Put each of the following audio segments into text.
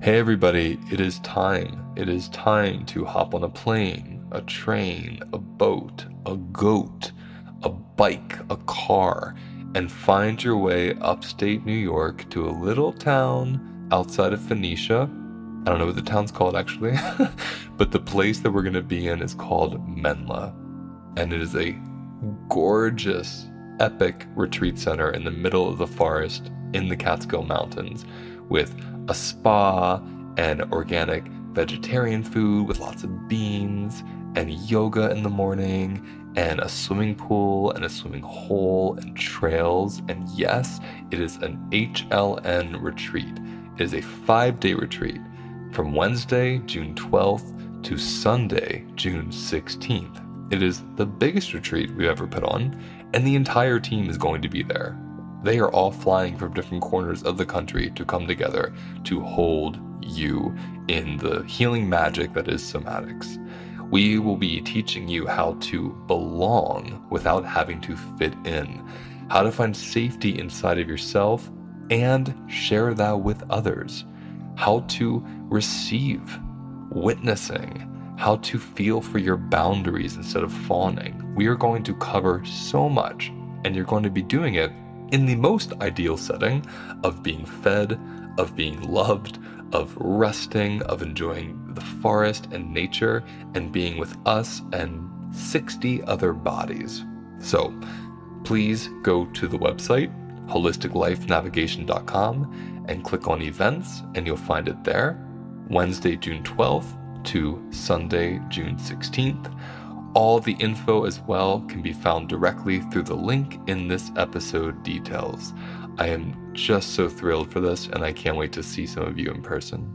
Hey everybody, it is time. It is time to hop on a plane, a train, a boat, a goat, a bike, a car, and find your way upstate New York to a little town outside of Phoenicia. I don't know what the town's called actually, but the place that we're going to be in is called Menla. And it is a gorgeous, epic retreat center in the middle of the forest in the Catskill Mountains with a spa and organic vegetarian food with lots of beans and yoga in the morning and a swimming pool and a swimming hole and trails. And yes, it is an HLN retreat. It is a 5-day retreat from Wednesday, June 12th to Sunday, June 16th. It is the biggest retreat we've ever put on, and the entire team is going to be there. They are all flying from different corners of the country to come together to hold you in the healing magic that is somatics. We will be teaching you how to belong without having to fit in, how to find safety inside of yourself and share that with others, how to receive, witnessing, how to feel for your boundaries instead of fawning. We are going to cover so much, and you're going to be doing it in the most ideal setting of being fed, of being loved, of resting, of enjoying the forest and nature, and being with us and 60 other bodies. So please go to the website, holisticlifenavigation.com, and click on events, and you'll find it there. Wednesday, June 12th to Sunday, June 16th. All the info as well can be found directly through the link in this episode details. I am just so thrilled for this, and I can't wait to see some of you in person.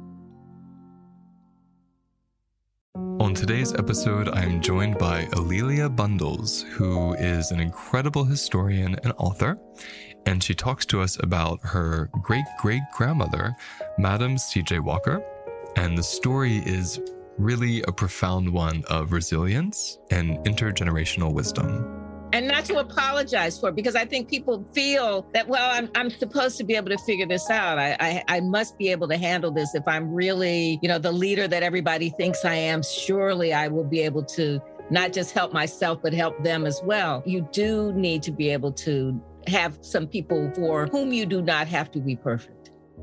On today's episode, I am joined by Alelia Bundles, who is an incredible historian and author, and she talks to us about her great-great-grandmother, Madam C.J. Walker, and the story is really a profound one of resilience and intergenerational wisdom. And not to apologize for it, because I think people feel that, well, I'm supposed to be able to figure this out. I must be able to handle this. If I'm really, the leader that everybody thinks I am, surely I will be able to not just help myself, but help them as well. You do need to be able to have some people for whom you do not have to be perfect.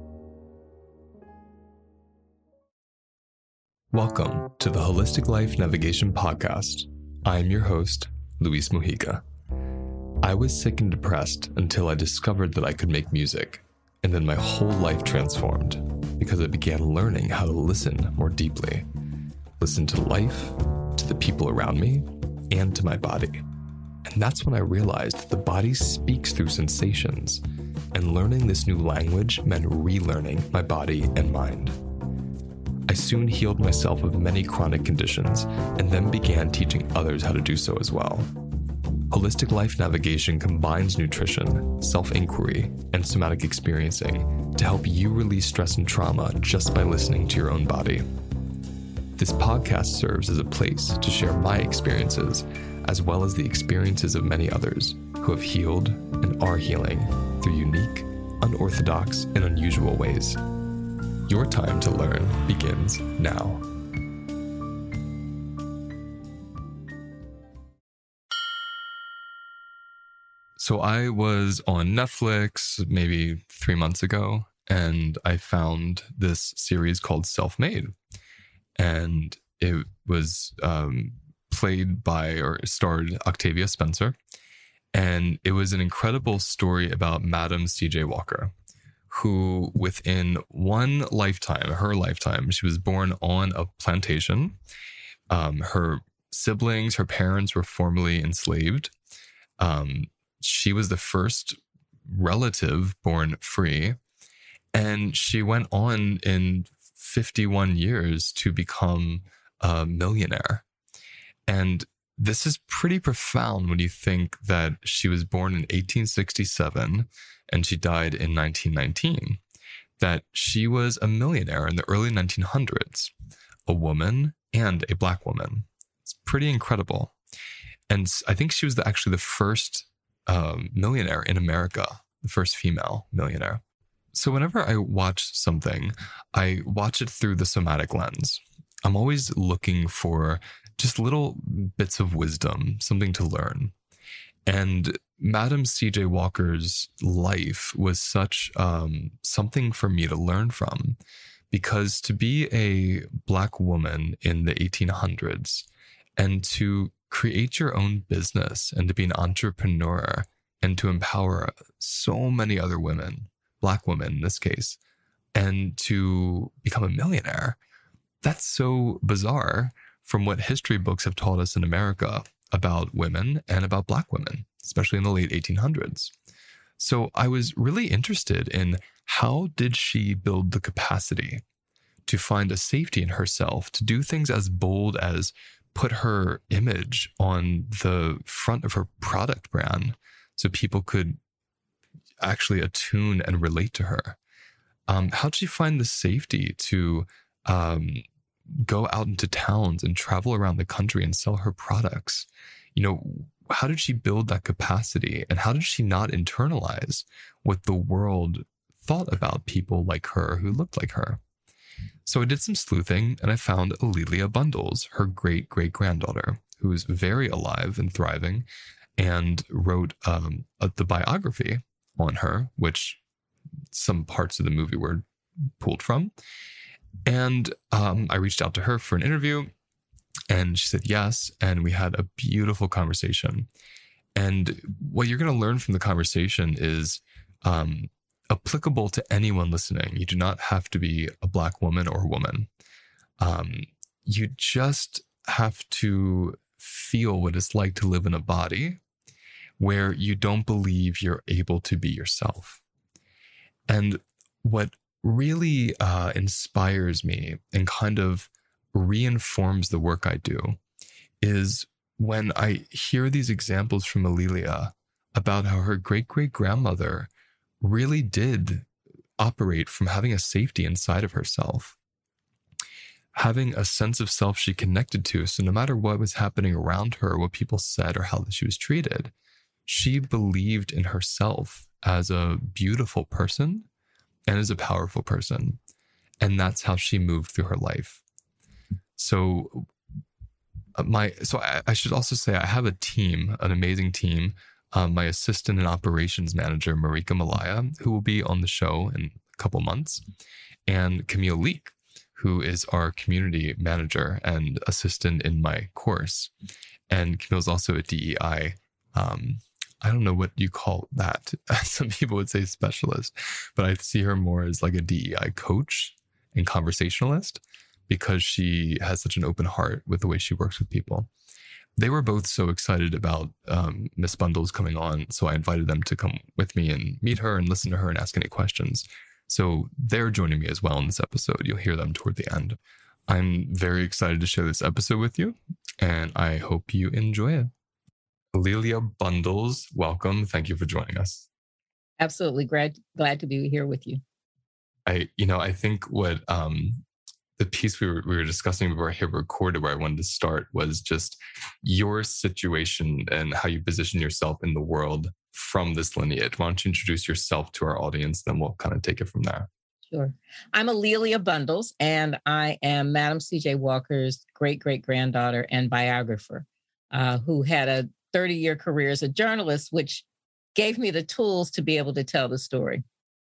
Welcome to the Holistic Life Navigation Podcast. I am your host, Luis Mujica. I was sick and depressed until I discovered that I could make music, and then my whole life transformed because I began learning how to listen more deeply. Listen to life, to the people around me, and to my body. And that's when I realized that the body speaks through sensations, and learning this new language meant relearning my body and mind. I soon healed myself of many chronic conditions and then began teaching others how to do so as well. Holistic Life Navigation combines nutrition, self-inquiry, and somatic experiencing to help you release stress and trauma just by listening to your own body. This podcast serves as a place to share my experiences as well as the experiences of many others who have healed and are healing through unique, unorthodox, and unusual ways. Your time to learn begins now. So I was on Netflix maybe 3 months ago, and I found this series called Self-Made. And it was played by or starred Octavia Spencer. And it was an incredible story about Madam C.J. Walker, who within her lifetime, she was born on a plantation. Her siblings, her parents were formerly enslaved. She was the first relative born free. And she went on in 51 years to become a millionaire. And this is pretty profound when you think that she was born in 1867 and she died in 1919, that she was a millionaire in the early 1900s, a woman and a Black woman. It's pretty incredible. And I think she was actually the first millionaire in America, the first female millionaire. So whenever I watch something, I watch it through the somatic lens. I'm always looking for just little bits of wisdom, something to learn. And Madam C.J. Walker's life was such something for me to learn from, because to be a Black woman in the 1800s and to create your own business and to be an entrepreneur and to empower so many other women, Black women in this case, and to become a millionaire, that's so bizarre from what history books have taught us in America about women and about Black women, especially in the late 1800s. So I was really interested in how did she build the capacity to find a safety in herself, to do things as bold as put her image on the front of her product brand so people could actually attune and relate to her. How did she find the safety to go out into towns and travel around the country and sell her products? How did she build that capacity? And how did she not internalize what the world thought about people like her who looked like her? So I did some sleuthing and I found A'Lelia Bundles, her great-great-granddaughter, who is very alive and thriving, and wrote the biography on her, which some parts of the movie were pulled from. And I reached out to her for an interview, and she said yes. And we had a beautiful conversation. And what you're going to learn from the conversation is applicable to anyone listening. You do not have to be a Black woman or woman. You just have to feel what it's like to live in a body where you don't believe you're able to be yourself. And what really inspires me and kind of reinforms the work I do is when I hear these examples from A'Lelia about how her great-great-grandmother really did operate from having a safety inside of herself, having a sense of self she connected to. So no matter what was happening around her, what people said or how she was treated, she believed in herself as a beautiful person and as a powerful person. And that's how she moved through her life. So I should also say I have a team, an amazing team. My assistant and operations manager, Marika Malaya, who will be on the show in a couple months, and Camille Leek, who is our community manager and assistant in my course. And Camille's also a DEI. I don't know what you call that. Some people would say specialist, but I see her more as like a DEI coach and conversationalist because she has such an open heart with the way she works with people. They were both so excited about Miss Bundles coming on, so I invited them to come with me and meet her and listen to her and ask any questions. So they're joining me as well in this episode. You'll hear them toward the end. I'm very excited to share this episode with you, and I hope you enjoy it. A'Lelia Bundles, welcome. Thank you for joining us. Absolutely. Glad to be here with you. I think what the piece we were discussing before I hit recorded, where I wanted to start, was just your situation and how you position yourself in the world from this lineage. Why don't you introduce yourself to our audience, then we'll kind of take it from there. Sure. I'm A'Lelia Bundles, and I am Madam C.J. Walker's great-great-granddaughter and biographer, who had a 30-year career as a journalist, which gave me the tools to be able to tell the story.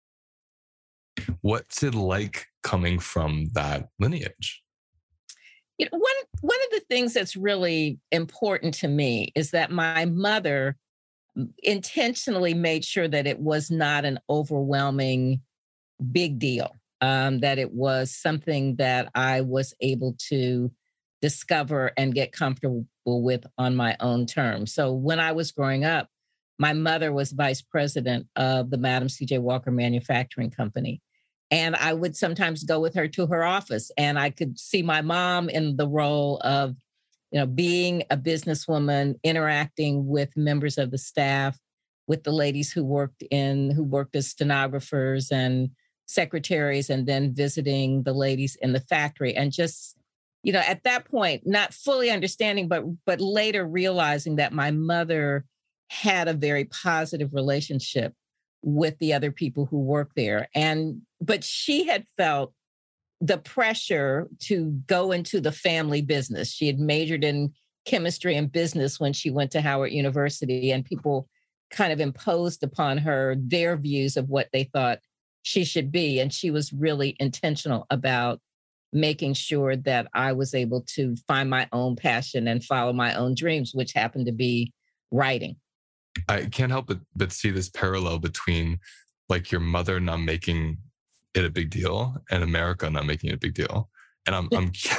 What's it like coming from that lineage? One of the things that's really important to me is that my mother intentionally made sure that it was not an overwhelming big deal, that it was something that I was able to discover and get comfortable with on my own terms. So when I was growing up, my mother was vice president of the Madam C.J. Walker Manufacturing Company. And I would sometimes go with her to her office, and I could see my mom in the role of, being a businesswoman, interacting with members of the staff, with the ladies who worked as stenographers and secretaries, and then visiting the ladies in the factory. And just, at that point, not fully understanding, but later realizing that my mother had a very positive relationship with the other people who work there. But she had felt the pressure to go into the family business. She had majored in chemistry and business when she went to Howard University, and people kind of imposed upon her their views of what they thought she should be. And she was really intentional about making sure that I was able to find my own passion and follow my own dreams, which happened to be writing. I can't help but see this parallel between like your mother not making it a big deal and America not making it a big deal. And I'm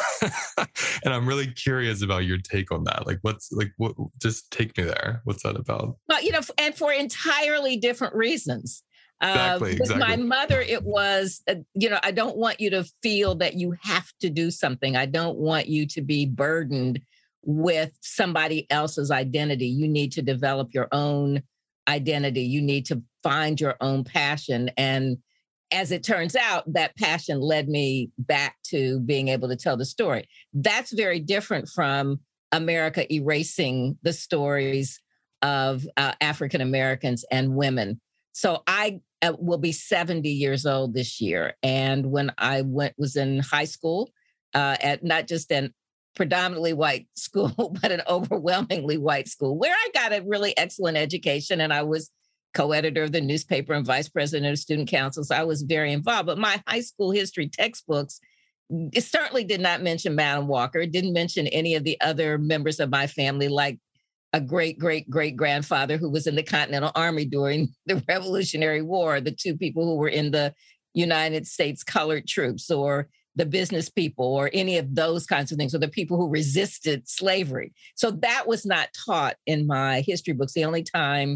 and I'm really curious about your take on that. Like, what? Just take me there. What's that about? Well, and for entirely different reasons. Exactly. With my mother, it was, I don't want you to feel that you have to do something. I don't want you to be burdened with somebody else's identity. You need to develop your own identity. You need to find your own passion. And as it turns out, that passion led me back to being able to tell the story. That's very different from America erasing the stories of African Americans and women. So I will be 70 years old this year. And when I was in high school, at not just an predominantly white school, but an overwhelmingly white school, where I got a really excellent education. And I was co-editor of the newspaper and vice president of student council. So I was very involved. But my high school history textbooks, it certainly did not mention Madam Walker. It didn't mention any of the other members of my family, like a great-great-great-grandfather who was in the Continental Army during the Revolutionary War, the two people who were in the United States colored troops, or the business people, or any of those kinds of things, or the people who resisted slavery. So that was not taught in my history books. The only time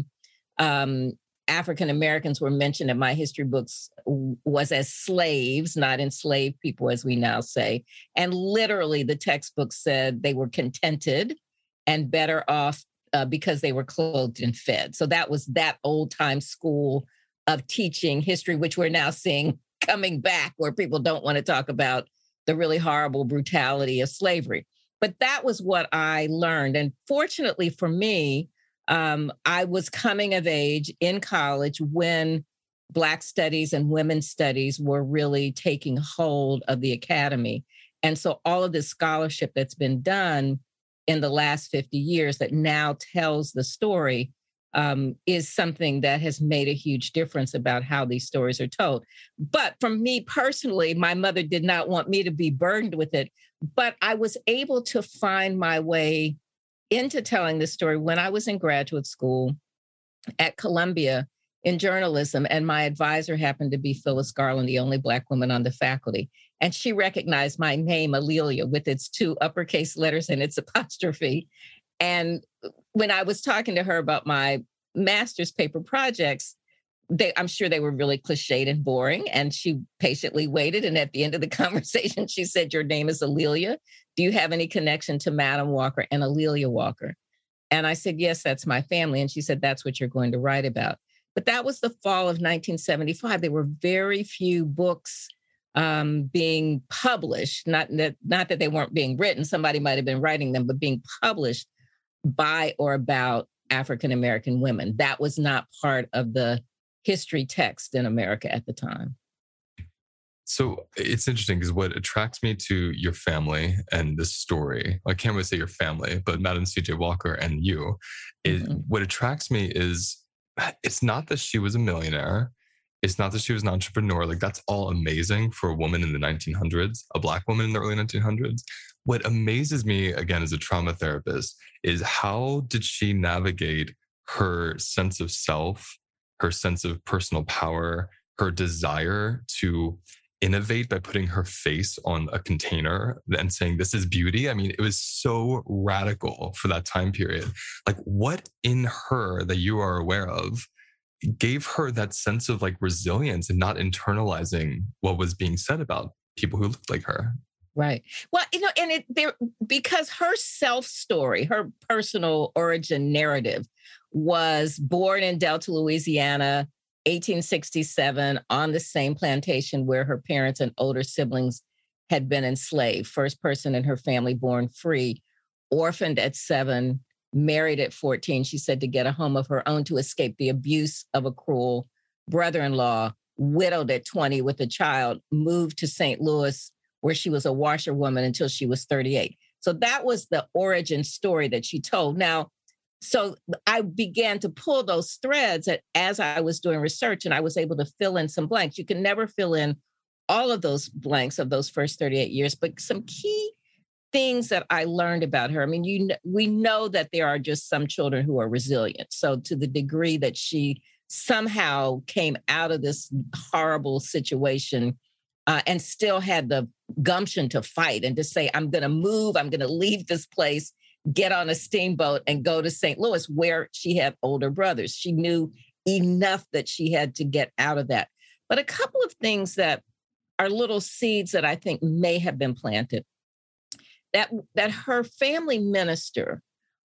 African Americans were mentioned in my history books was as slaves, not enslaved people, as we now say. And literally the textbook said they were contented and better off because they were clothed and fed. So that was that old time school of teaching history, which we're now seeing coming back, where people don't want to talk about the really horrible brutality of slavery. But that was what I learned. And fortunately for me, I was coming of age in college when Black studies and women's studies were really taking hold of the academy. And so all of this scholarship that's been done in the last 50 years that now tells the story is something that has made a huge difference about how these stories are told. But for me personally, my mother did not want me to be burdened with it, but I was able to find my way into telling this story when I was in graduate school at Columbia in journalism. And my advisor happened to be Phyllis Garland, the only Black woman on the faculty. And she recognized my name, A'Lelia, with its 2 uppercase letters and its apostrophe. And when I was talking to her about my master's paper projects, I'm sure they were really cliched and boring. And she patiently waited. And at the end of the conversation, she said, "Your name is A'Lelia. Do you have any connection to Madam Walker and A'Lelia Walker?" And I said, "Yes, that's my family." And she said, "That's what you're going to write about." But that was the fall of 1975. There were very few books being published, not that they weren't being written. Somebody might have been writing them, but being published by or about African-American women. That was not part of the history text in America at the time. So it's interesting because what attracts me to your family and this story, I can't really say your family, but Madam C.J. Walker and you, what attracts me is it's not that she was a millionaire. It's not that she was an entrepreneur. Like, that's all amazing for a woman in the 1900s, a Black woman in the early 1900s. What amazes me, again, as a trauma therapist, is how did she navigate her sense of self, her sense of personal power, her desire to innovate by putting her face on a container and saying, "This is beauty." I mean, it was so radical for that time period. Like, what in her that you are aware of gave her that sense of like resilience and not internalizing what was being said about people who looked like her? Right. Well, and because her self story, her personal origin narrative was born in Delta, Louisiana, 1867, on the same plantation where her parents and older siblings had been enslaved. First person in her family born free, orphaned at 7, married at 14, she said, to get a home of her own to escape the abuse of a cruel brother-in-law, widowed at 20 with a child, moved to St. Louis, where she was a washerwoman until she was 38. So that was the origin story that she told. Now, so I began to pull those threads as I was doing research, and I was able to fill in some blanks. You can never fill in all of those blanks of those first 38 years, but some key things that I learned about her. I mean, we know that there are just some children who are resilient. So to the degree that she somehow came out of this horrible situation and still had the gumption to fight and to say, I'm going to move, I'm going to leave this place, get on a steamboat and go to St. Louis, where she had older brothers. She knew enough that she had to get out of that. But a couple of things that are little seeds that I think may have been planted, that her family minister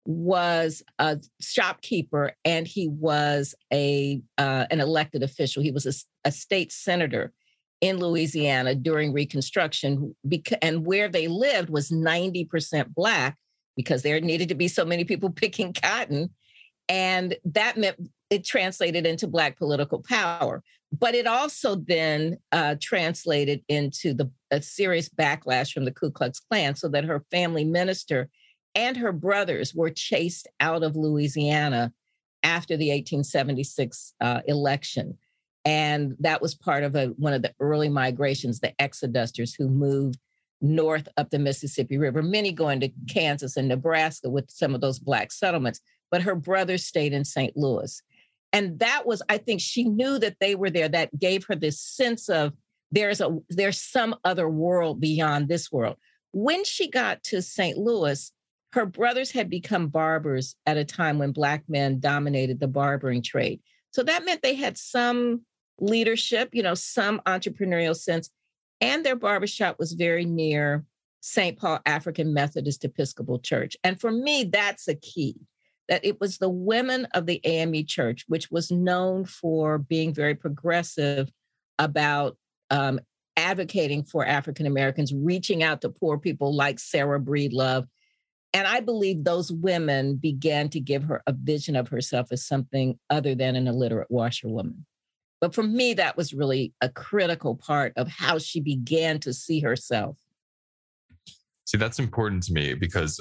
was a shopkeeper, and he was an elected official. He was a state senator in Louisiana during Reconstruction, and where they lived was 90% Black, because there needed to be so many people picking cotton. And that meant it translated into Black political power. But it also then translated into a serious backlash from the Ku Klux Klan, so that her family minister and her brothers were chased out of Louisiana after the 1876 election. And that was part of one of the early migrations, the exodusters who moved north up the Mississippi River, many going to Kansas and Nebraska with some of those Black settlements. But her brothers stayed in St. Louis. And that was, I think she knew that they were there. That gave her this sense of there's some other world beyond this world. When she got to St. Louis, her brothers had become barbers at a time when Black men dominated the barbering trade. So that meant they had some leadership, some entrepreneurial sense. And their barbershop was very near St. Paul African Methodist Episcopal Church. And for me, that's a key, that it was the women of the AME Church, which was known for being very progressive about advocating for African Americans, reaching out to poor people like Sarah Breedlove. And I believe those women began to give her a vision of herself as something other than an illiterate washerwoman. But for me, that was really a critical part of how she began to see herself. See, that's important to me because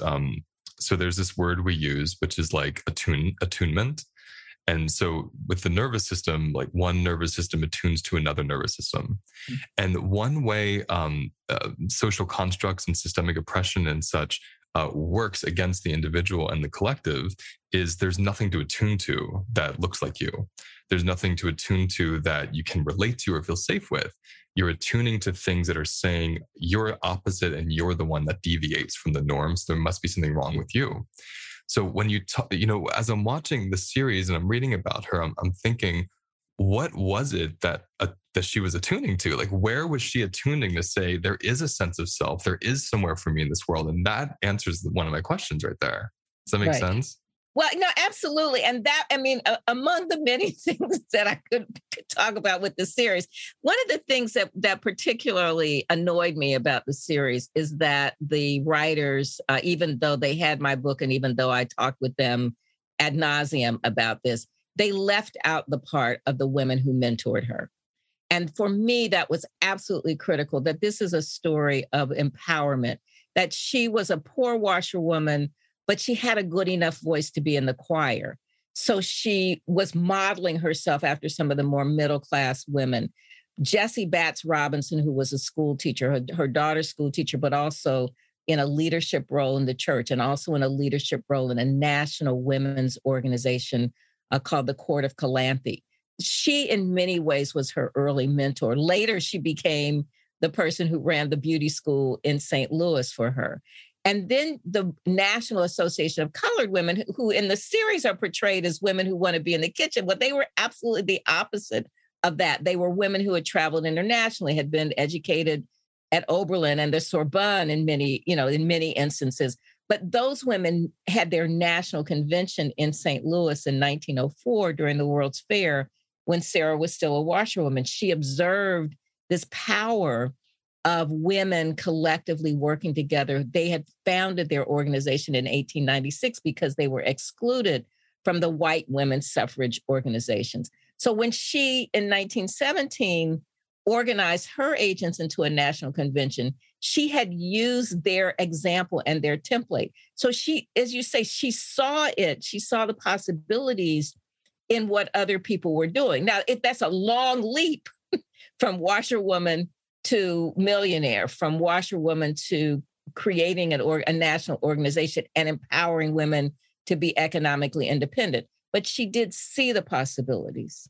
so there's this word we use, which is like attunement. And so with the nervous system, like one nervous system attunes to another nervous system. Mm-hmm. And one way social constructs and systemic oppression and such works against the individual and the collective is there's nothing to attune to that looks like you. There's nothing to attune to that you can relate to or feel safe with. You're attuning to things that are saying you're opposite and you're the one that deviates from the norms. There must be something wrong with you. So when you as I'm watching the series and I'm reading about her, I'm thinking, what was it that she was attuning to? Like, where was she attuning to say there is a sense of self, there is somewhere for me in this world? And that answers one of my questions right there. Does that make sense? Well, no, absolutely. And that, among the many things that I could talk about with the series, one of the things that particularly annoyed me about the series is that the writers, even though they had my book and even though I talked with them ad nauseum about this, they left out the part of the women who mentored her. And for me, that was absolutely critical, that this is a story of empowerment, that she was a poor washerwoman, but she had a good enough voice to be in the choir. So she was modeling herself after some of the more middle-class women. Jessie Batts Robinson, who was a school teacher, her daughter's school teacher, but also in a leadership role in the church and also in a leadership role in a national women's organization called the Court of Calanthe. She, in many ways, was her early mentor. Later, she became the person who ran the beauty school in St. Louis for her. And then the National Association of Colored Women, who in the series are portrayed as women who want to be in the kitchen, but they were absolutely the opposite of that. They were women who had traveled internationally, had been educated at Oberlin and the Sorbonne in many instances. But those women had their national convention in St. Louis in 1904 during the World's Fair when Sarah was still a washerwoman. She observed this power of women collectively working together. They had founded their organization in 1896 because they were excluded from the white women's suffrage organizations. So when she, in 1917, organized her agents into a national convention, she had used their example and their template. So she, as you say, she saw it. She saw the possibilities in what other people were doing. Now, that's a long leap from washerwoman to millionaire, from washerwoman to creating a national organization and empowering women to be economically independent. But she did see the possibilities.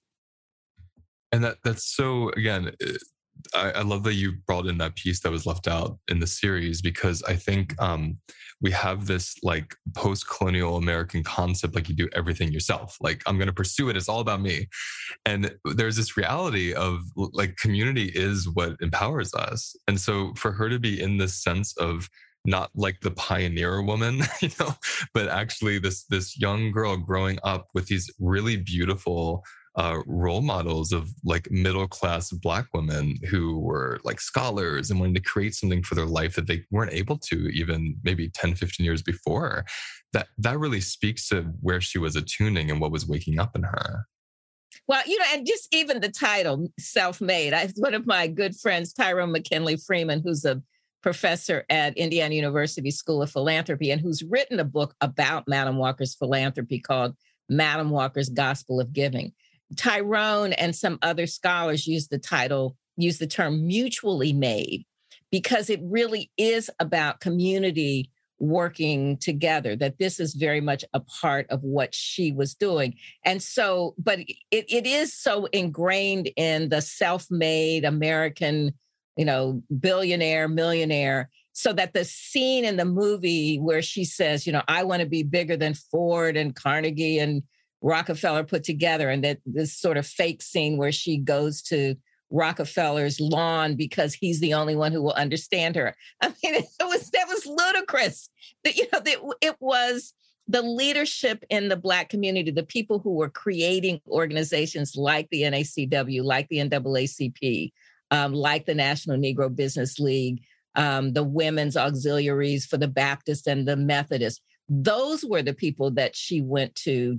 And that's so, again, I love that you brought in that piece that was left out in the series, because I think we have this like post-colonial American concept, like you do everything yourself. Like, I'm going to pursue it. It's all about me. And there's this reality of like community is what empowers us. And so for her to be in this sense of not like the pioneer woman, but actually this young girl growing up with these really beautiful role models of like middle-class Black women who were like scholars and wanted to create something for their life that they weren't able to even maybe 10, 15 years before. That really speaks to where she was attuning and what was waking up in her. Well, and just even the title, Self-Made. One of my good friends, Tyrone McKinley Freeman, who's a professor at Indiana University School of Philanthropy and who's written a book about Madam Walker's philanthropy called Madam Walker's Gospel of Giving. Tyrone and some other scholars use the term mutually made, because it really is about community working together, that this is very much a part of what she was doing. And so, but it is so ingrained in the self-made American, billionaire, millionaire, so that the scene in the movie where she says, I want to be bigger than Ford and Carnegie and Rockefeller put together, and that this sort of fake scene where she goes to Rockefeller's lawn because he's the only one who will understand her. I mean, that was ludicrous. It was the leadership in the Black community, the people who were creating organizations like the NACW, like the NAACP, like the National Negro Business League, the women's auxiliaries for the Baptists and the Methodists. Those were the people that she went to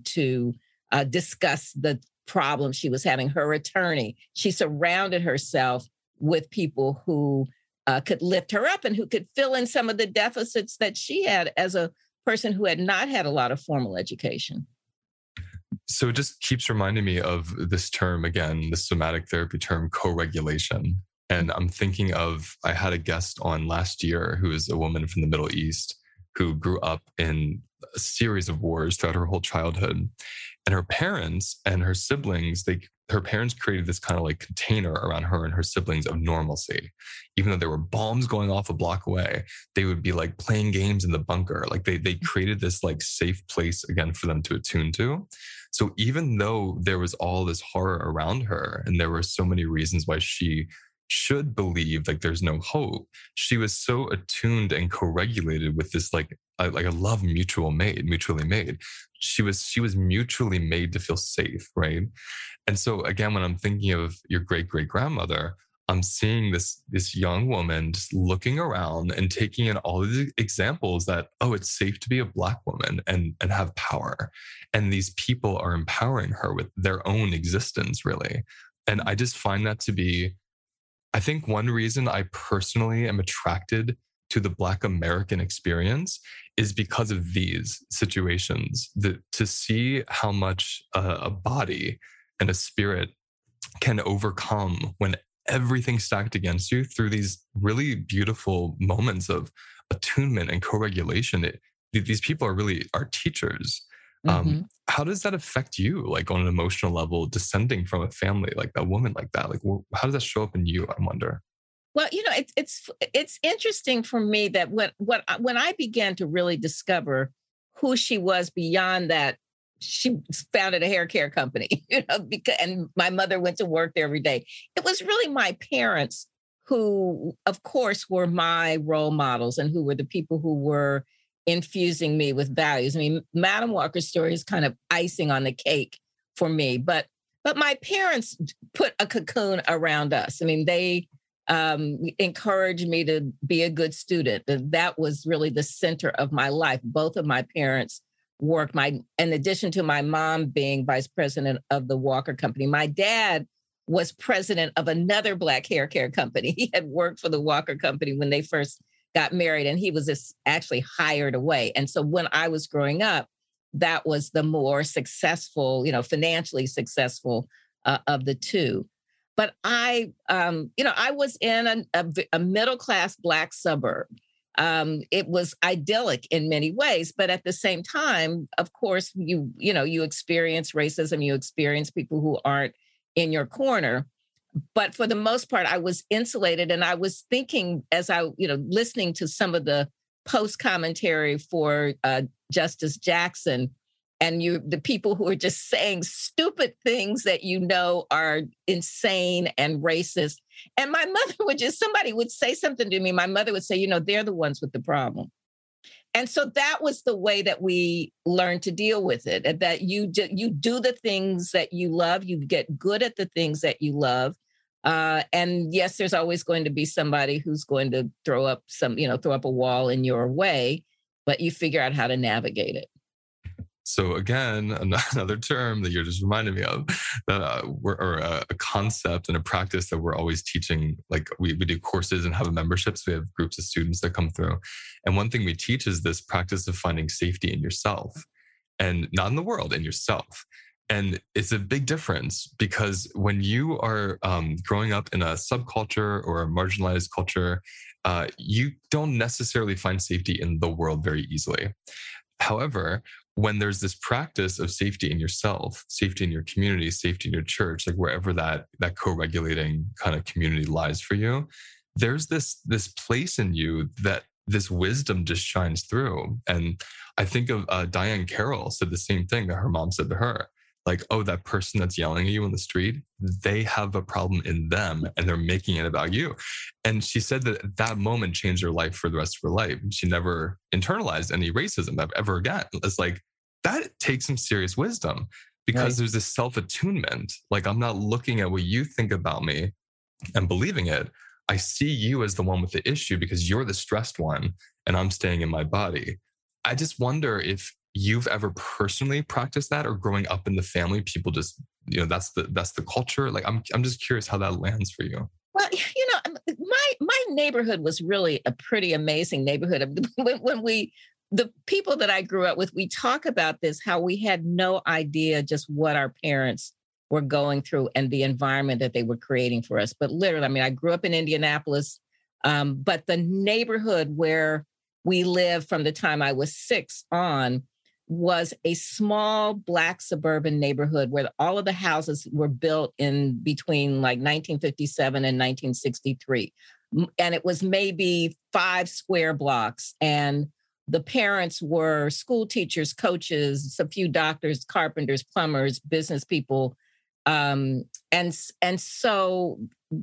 discuss the problem she was having. Her attorney. She surrounded herself with people who could lift her up and who could fill in some of the deficits that she had as a person who had not had a lot of formal education. So it just keeps reminding me of this term, again, the somatic therapy term, co-regulation. And I'm thinking of, I had a guest on last year who is a woman from the Middle East who grew up in a series of wars throughout her whole childhood. And her parents and her siblings, her parents created this kind of like container around her and her siblings of normalcy. Even though there were bombs going off a block away, they would be like playing games in the bunker. Like they created this like safe place again for them to attune to. So even though there was all this horror around her and there were so many reasons why she should believe like there's no hope, she was so attuned and co-regulated with this like a love mutually made. She was mutually made to feel safe, right? And so again, when I'm thinking of your great-great-grandmother, I'm seeing this young woman just looking around and taking in all of the examples that, it's safe to be a Black woman and have power. And these people are empowering her with their own existence, really. And I just find that to be, I think, one reason I personally am attracted to the Black American experience is because of these situations, to see how much a body and a spirit can overcome when everything's stacked against you through these really beautiful moments of attunement and co-regulation. These people are really our teachers. Mm-hmm. How does that affect you, like on an emotional level, descending from a family like a woman like that? Like, how does that show up in you, I wonder? Well, it's interesting for me that when I began to really discover who she was beyond that, she founded a hair care company, and my mother went to work there every day. It was really my parents who, of course, were my role models and who were the people who were infusing me with values. I mean, Madam Walker's story is kind of icing on the cake for me, but my parents put a cocoon around us. I mean, they encouraged me to be a good student. That was really the center of my life. Both of my parents work. In addition to my mom being vice president of the Walker Company, my dad was president of another Black hair care company. He had worked for the Walker Company when they first got married, and he was actually hired away. And so when I was growing up, that was the more successful, financially successful of the two. But I was in a middle-class Black suburb. It was idyllic in many ways, but at the same time, of course, you experience racism, you experience people who aren't in your corner. But for the most part, I was insulated, and I was thinking as I, listening to some of the post commentary for Justice Jackson, and the people who are just saying stupid things that are insane and racist. And my mother somebody would say something to me. My mother would say, they're the ones with the problem. And so that was the way that we learned to deal with it, that you do the things that you love, you get good at the things that you love. And yes, there's always going to be somebody who's going to throw up a wall in your way, but you figure out how to navigate it. So again, another term that you're just reminding me of, that a concept and a practice that we're always teaching. Like we do courses and have memberships. We have groups of students that come through. And one thing we teach is this practice of finding safety in yourself, and not in the world, in yourself. And it's a big difference, because when you are growing up in a subculture or a marginalized culture, you don't necessarily find safety in the world very easily. However, when there's this practice of safety in yourself, safety in your community, safety in your church, like wherever that co-regulating kind of community lies for you, there's this place in you that this wisdom just shines through. And I think of Diane Carroll said the same thing that her mom said to her. Like, oh, that person that's yelling at you in the street, they have a problem in them and they're making it about you. And she said that moment changed her life for the rest of her life. She never internalized any racism ever again. It's like, that takes some serious wisdom, because there's this self-attunement. Like, I'm not looking at what you think about me and believing it. I see you as the one with the issue because you're the stressed one and I'm staying in my body. I just wonder if you've ever personally practiced that, or growing up in the family, people just, that's the culture. Like, I'm just curious how that lands for you. Well, my neighborhood was really a pretty amazing neighborhood. When the people that I grew up with, we talk about this, how we had no idea just what our parents were going through and the environment that they were creating for us. But literally, I grew up in Indianapolis, but the neighborhood where we lived from the time I was 6 on was a small Black suburban neighborhood where all of the houses were built in between like 1957 and 1963. And it was maybe 5 square blocks. And the parents were school teachers, coaches, a few doctors, carpenters, plumbers, business people. And so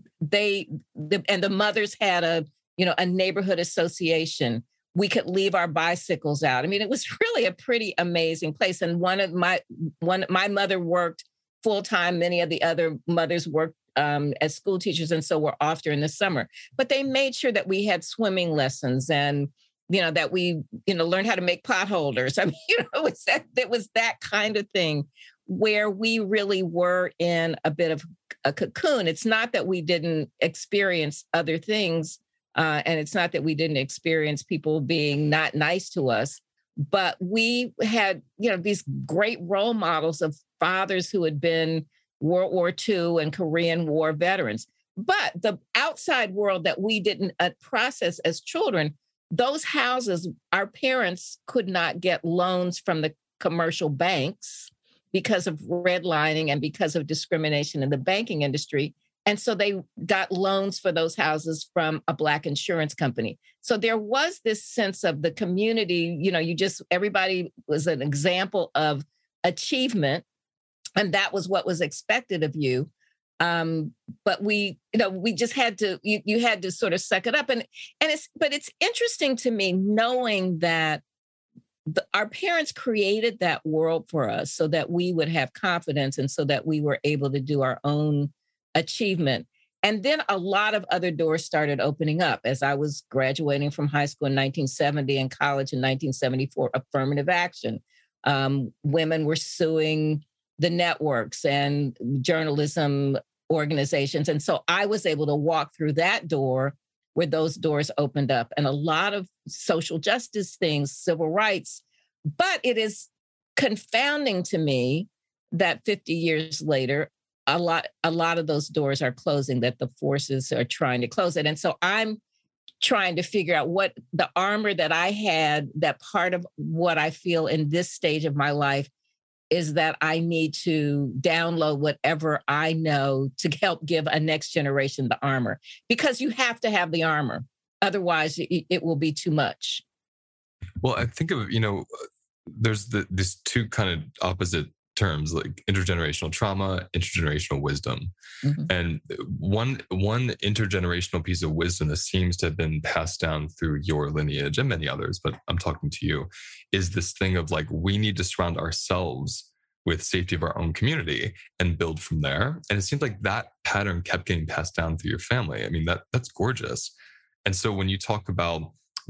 the mothers had a neighborhood association. We could leave our bicycles out. It was really a pretty amazing place. And my mother worked full-time. Many of the other mothers worked as school teachers, and so were off during the summer. But they made sure that we had swimming lessons, and that we learned how to make potholders. It was that kind of thing where we really were in a bit of a cocoon. It's not that we didn't experience other things. And it's not that we didn't experience people being not nice to us, but we had, these great role models of fathers who had been World War II and Korean War veterans. But the outside world that we didn't process as children, those houses, our parents could not get loans from the commercial banks because of redlining and because of discrimination in the banking industry. And so they got loans for those houses from a Black insurance company. So there was this sense of the community, everybody was an example of achievement. And that was what was expected of you. But we just had to, you had to sort of suck it up. But it's interesting to me knowing that our parents created that world for us so that we would have confidence and so that we were able to do our own achievement. And then a lot of other doors started opening up as I was graduating from high school in 1970 and college in 1974, affirmative action Women were suing the networks and journalism organizations. And so I was able to walk through that door where those doors opened up, and a lot of social justice things, civil rights. But it is confounding to me that 50 years later, a lot of those doors are closing, that the forces are trying to close it. And so I'm trying to figure out what the armor that I had, that part of what I feel in this stage of my life is that I need to download whatever I know to help give a next generation the armor, because you have to have the armor. Otherwise, it will be too much. Well, I think of, there's these two kind of opposite terms, like intergenerational trauma, intergenerational wisdom. Mm-hmm. And one intergenerational piece of wisdom that seems to have been passed down through your lineage and many others, but I'm talking to you, is this thing of like, we need to surround ourselves with safety of our own community and build from there. And it seems like that pattern kept getting passed down through your family. I mean, that's gorgeous. And so when you talk about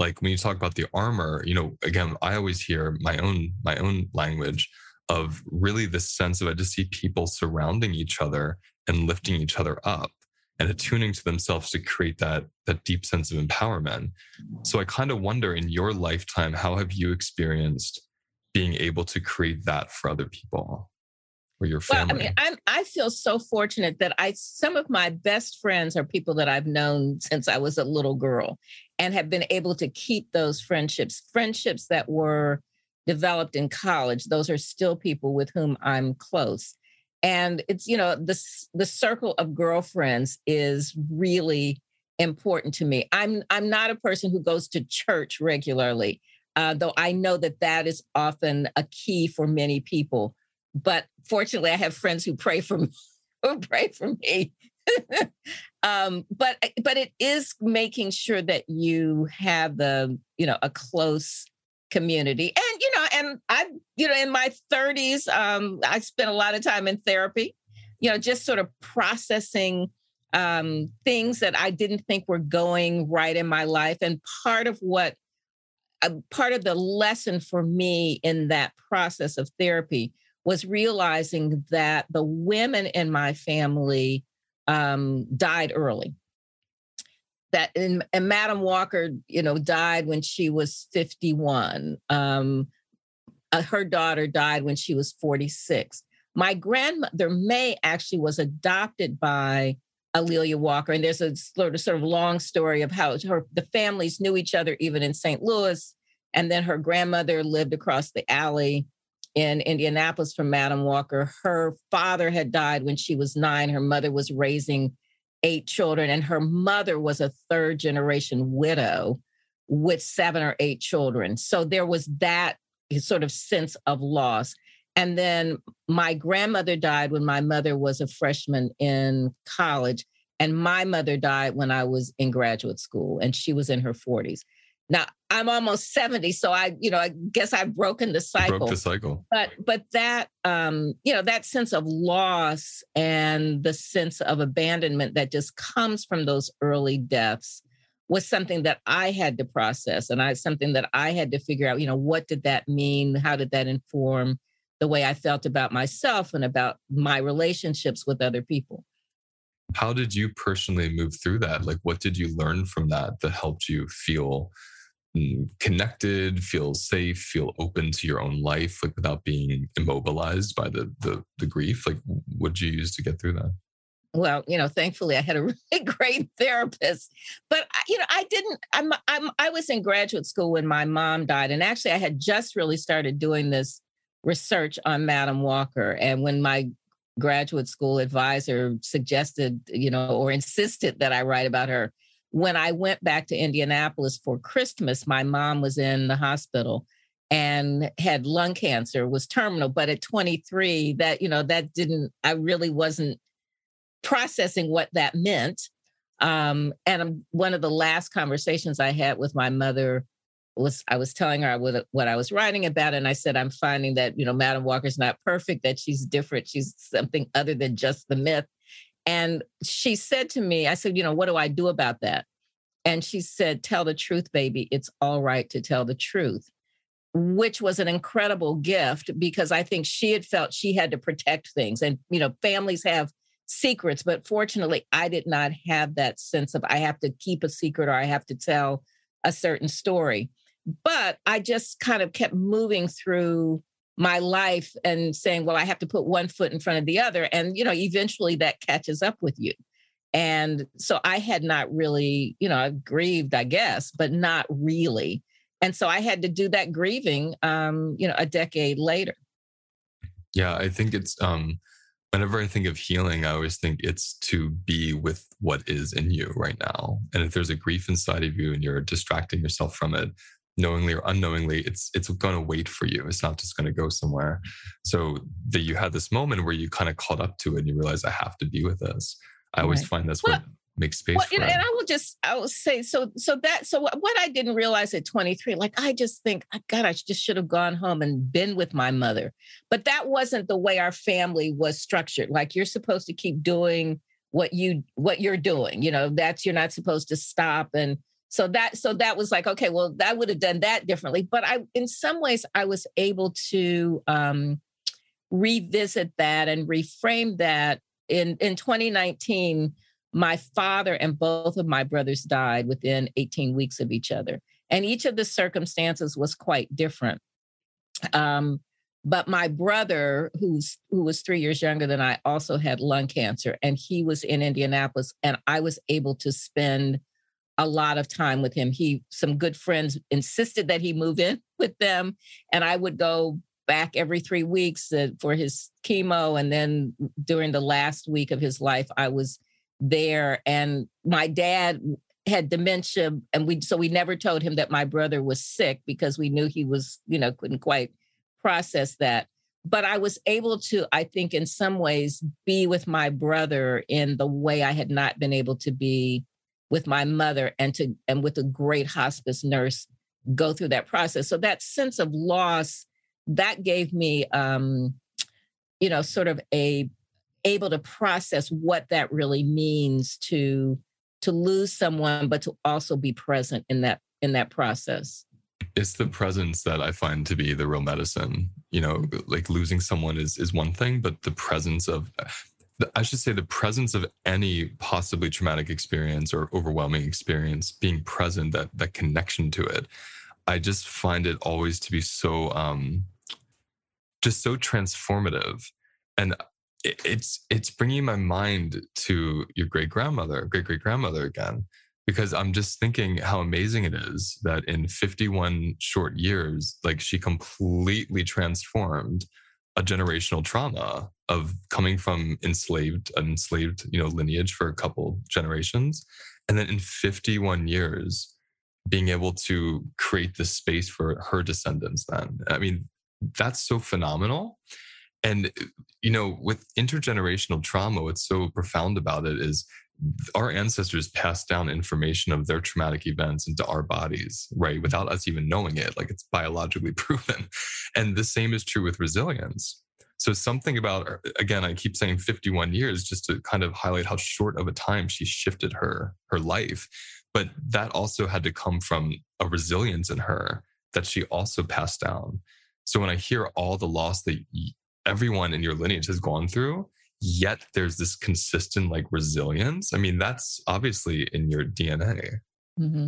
the armor, again, I always hear my own language of really the sense of, I just see people surrounding each other and lifting each other up and attuning to themselves to create that deep sense of empowerment. So I kind of wonder, in your lifetime, how have you experienced being able to create that for other people or your family? Well, I mean, I feel so fortunate that some of my best friends are people that I've known since I was a little girl, and have been able to keep those friendships that were developed in college. Those are still people with whom I'm close. And it's, the circle of girlfriends is really important to me. I'm not a person who goes to church regularly, though I know that is often a key for many people. But fortunately, I have friends who pray for me. But it is making sure that you have a close community. And I in my 30s, I spent a lot of time in therapy, just sort of processing things that I didn't think were going right in my life. And part of the lesson for me in that process of therapy was realizing that the women in my family died early. And Madam Walker, died when she was 51. Her daughter died when she was 46. My grandmother, May, actually was adopted by A'Lelia Walker. And there's a sort of long story of how the families knew each other even in St. Louis. And then her grandmother lived across the alley in Indianapolis from Madam Walker. Her father had died when she was 9. Her mother was raising 8 children, and her mother was a third-generation widow with 7 or 8 children. So there was that sort of sense of loss. And then my grandmother died when my mother was a freshman in college, and my mother died when I was in graduate school, and she was in her 40s. Now, I'm almost 70, so I guess I've broken the cycle. Broke the cycle. But that, that sense of loss and the sense of abandonment that just comes from those early deaths was something that I had to process, and something that I had to figure out, what did that mean? How did that inform the way I felt about myself and about my relationships with other people? How did you personally move through that? Like, what did you learn from that helped you feel connected, feel safe, feel open to your own life, like without being immobilized by the grief? Like, what did you use to get through that? Well, thankfully I had a really great therapist, but I was in graduate school when my mom died. And actually I had just really started doing this research on Madam Walker. And when my graduate school advisor suggested, or insisted that I write about her, when I went back to Indianapolis for Christmas, my mom was in the hospital and had lung cancer, was terminal. But at 23, I really wasn't processing what that meant. And one of the last conversations I had with my mother was, I was telling her what I was writing about. And I said, I'm finding that, Madam Walker's not perfect, that she's different. She's something other than just the myth. And she said to me, I said, what do I do about that? And she said, tell the truth, baby. It's all right to tell the truth. which was an incredible gift because I think she had felt she had to protect things. And, families have secrets, but fortunately, I did not have that sense of I have to keep a secret or I have to tell a certain story. But I just kind of kept moving through my life and saying, well, I have to put one foot in front of the other. And, eventually that catches up with you. And so I had not really, I grieved, I guess, but not really. And so I had to do that grieving, a decade later. Yeah, I think it's whenever I think of healing, I always think it's to be with what is in you right now. And if there's a grief inside of you and you're distracting yourself from it, knowingly or unknowingly, it's going to wait for you. It's not just going to go somewhere. So that you had this moment where you kind of caught up to it and you realize I have to be with this. I always find that's what makes space for it. And I will say, so what I didn't realize at 23, I just think, God, I just should have gone home and been with my mother. But that wasn't the way our family was structured. Like, you're supposed to keep doing what you're doing, you're not supposed to stop. And so that was like, okay, well, I would have done that differently. But in some ways I was able to revisit that and reframe that. In 2019, my father and both of my brothers died within 18 weeks of each other. And each of the circumstances was quite different. But my brother, who was 3 years younger than I, also had lung cancer, and he was in Indianapolis, and I was able to spend a lot of time with him. Some good friends insisted that he move in with them, and I would go back every 3 weeks for his chemo. And then during the last week of his life, I was there. And my dad had dementia, and we never told him that my brother was sick because we knew he was, couldn't quite process that. But I was able to, I think, in some ways, be with my brother in the way I had not been able to be with my mother, and with a great hospice nurse go through that process. So that sense of loss, that gave me, sort of able to process what that really means to lose someone, but to also be present in that process. It's the presence that I find to be the real medicine. Like losing someone is one thing, but the presence of, I should say, the presence of any possibly traumatic experience or overwhelming experience, being present, that connection to it, I just find it always to be so, just so transformative. And it's bringing my mind to your great great grandmother again, because I'm just thinking how amazing it is that in 51 short years, like, she completely transformed a generational trauma of coming from enslaved lineage for a couple generations. And then in 51 years, being able to create this space for her descendants then. I mean, that's so phenomenal. And, with intergenerational trauma, what's so profound about it is our ancestors passed down information of their traumatic events into our bodies, right? Without us even knowing it, like, it's biologically proven. And the same is true with resilience. So something about, again, I keep saying 51 years just to kind of highlight how short of a time she shifted her life. But that also had to come from a resilience in her that she also passed down. So when I hear all the loss that everyone in your lineage has gone through, yet there's this consistent resilience. I mean, that's obviously in your DNA. Mm-hmm.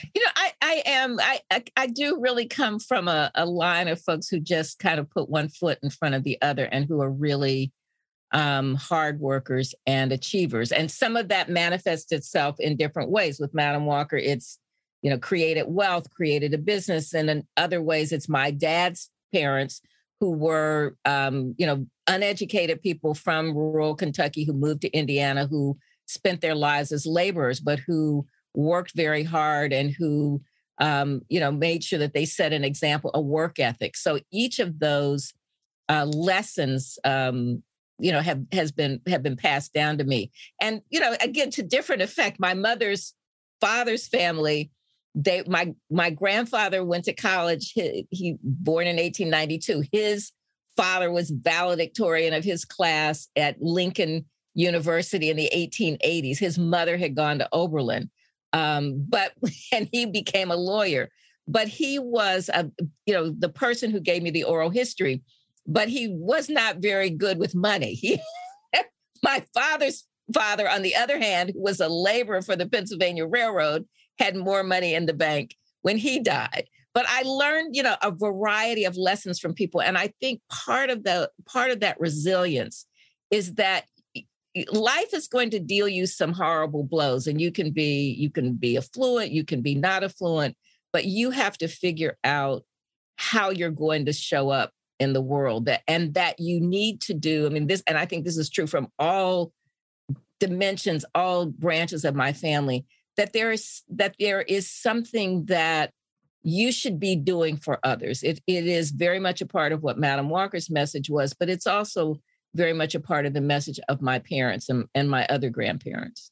I do really come from a line of folks who just kind of put one foot in front of the other and who are really hard workers and achievers. And some of that manifests itself in different ways. With Madam Walker, it's, created wealth, created a business. And in other ways, it's my dad's parents who were, uneducated people from rural Kentucky who moved to Indiana, who spent their lives as laborers, but who worked very hard and who, made sure that they set an example, a work ethic. So each of those lessons, have been passed down to me. And, again, to different effect, my mother's father's family, my grandfather went to college. He born in 1892. His father was valedictorian of his class at Lincoln University in the 1880s. His mother had gone to Oberlin, and he became a lawyer. but he was the person who gave me the oral history, but he was not very good with money. My father's father, on the other hand, who was a laborer for the Pennsylvania Railroad, had more money in the bank when he died. But I learned, a variety of lessons from people. And I think part of that resilience is that life is going to deal you some horrible blows, and you can be affluent, you can be not affluent, but you have to figure out how you're going to show up in the world, that you need to do. I mean, and I think this is true from all dimensions, all branches of my family, that there is something that you should be doing for others. It is very much a part of what Madam Walker's message was, but it's also very much a part of the message of my parents and my other grandparents.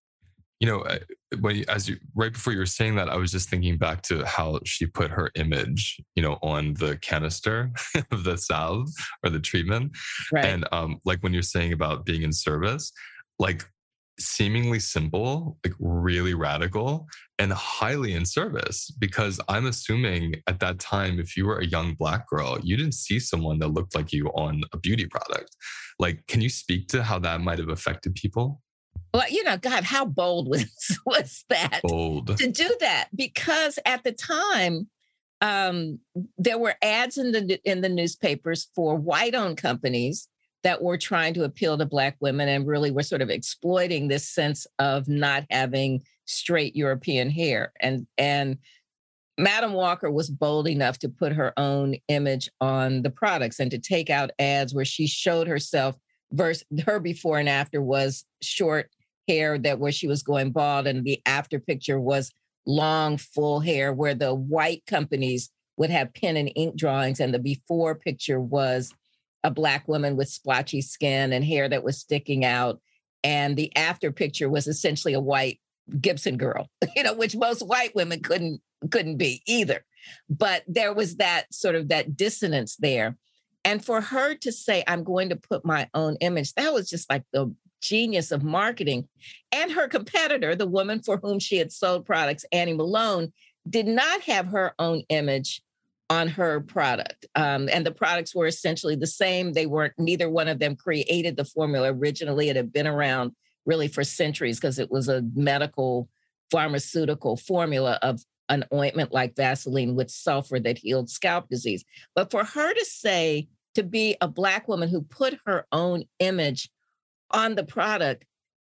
Right before you were saying that, I was just thinking back to how she put her image, on the canister of the salve or the treatment. Right. And like when you're saying about being in service, like seemingly simple, like really radical and highly in service, because I'm assuming at that time, if you were a young Black girl, you didn't see someone that looked like you on a beauty product. Like, can you speak to how that might have affected people? Well, God, how bold was that? Bold. To do that, because at the time, there were ads in the newspapers for white-owned companies that were trying to appeal to Black women and really were sort of exploiting this sense of not having straight European hair. And Madam Walker was bold enough to put her own image on the products and to take out ads where she showed herself versus her before and after was short hair where she was going bald, and the after picture was long, full hair, where the white companies would have pen and ink drawings, and the before picture was a Black woman with splotchy skin and hair that was sticking out. And the after picture was essentially a white Gibson girl, which most white women couldn't be either. But there was that sort of that dissonance there. And for her to say, I'm going to put my own image, that was just like the genius of marketing. And her competitor, the woman for whom she had sold products, Annie Malone, did not have her own image on her product. And the products were essentially the same. Neither one of them created the formula originally. It had been around really for centuries because it was a medical pharmaceutical formula of an ointment like Vaseline with sulfur that healed scalp disease. But for her to be a Black woman who put her own image on the product,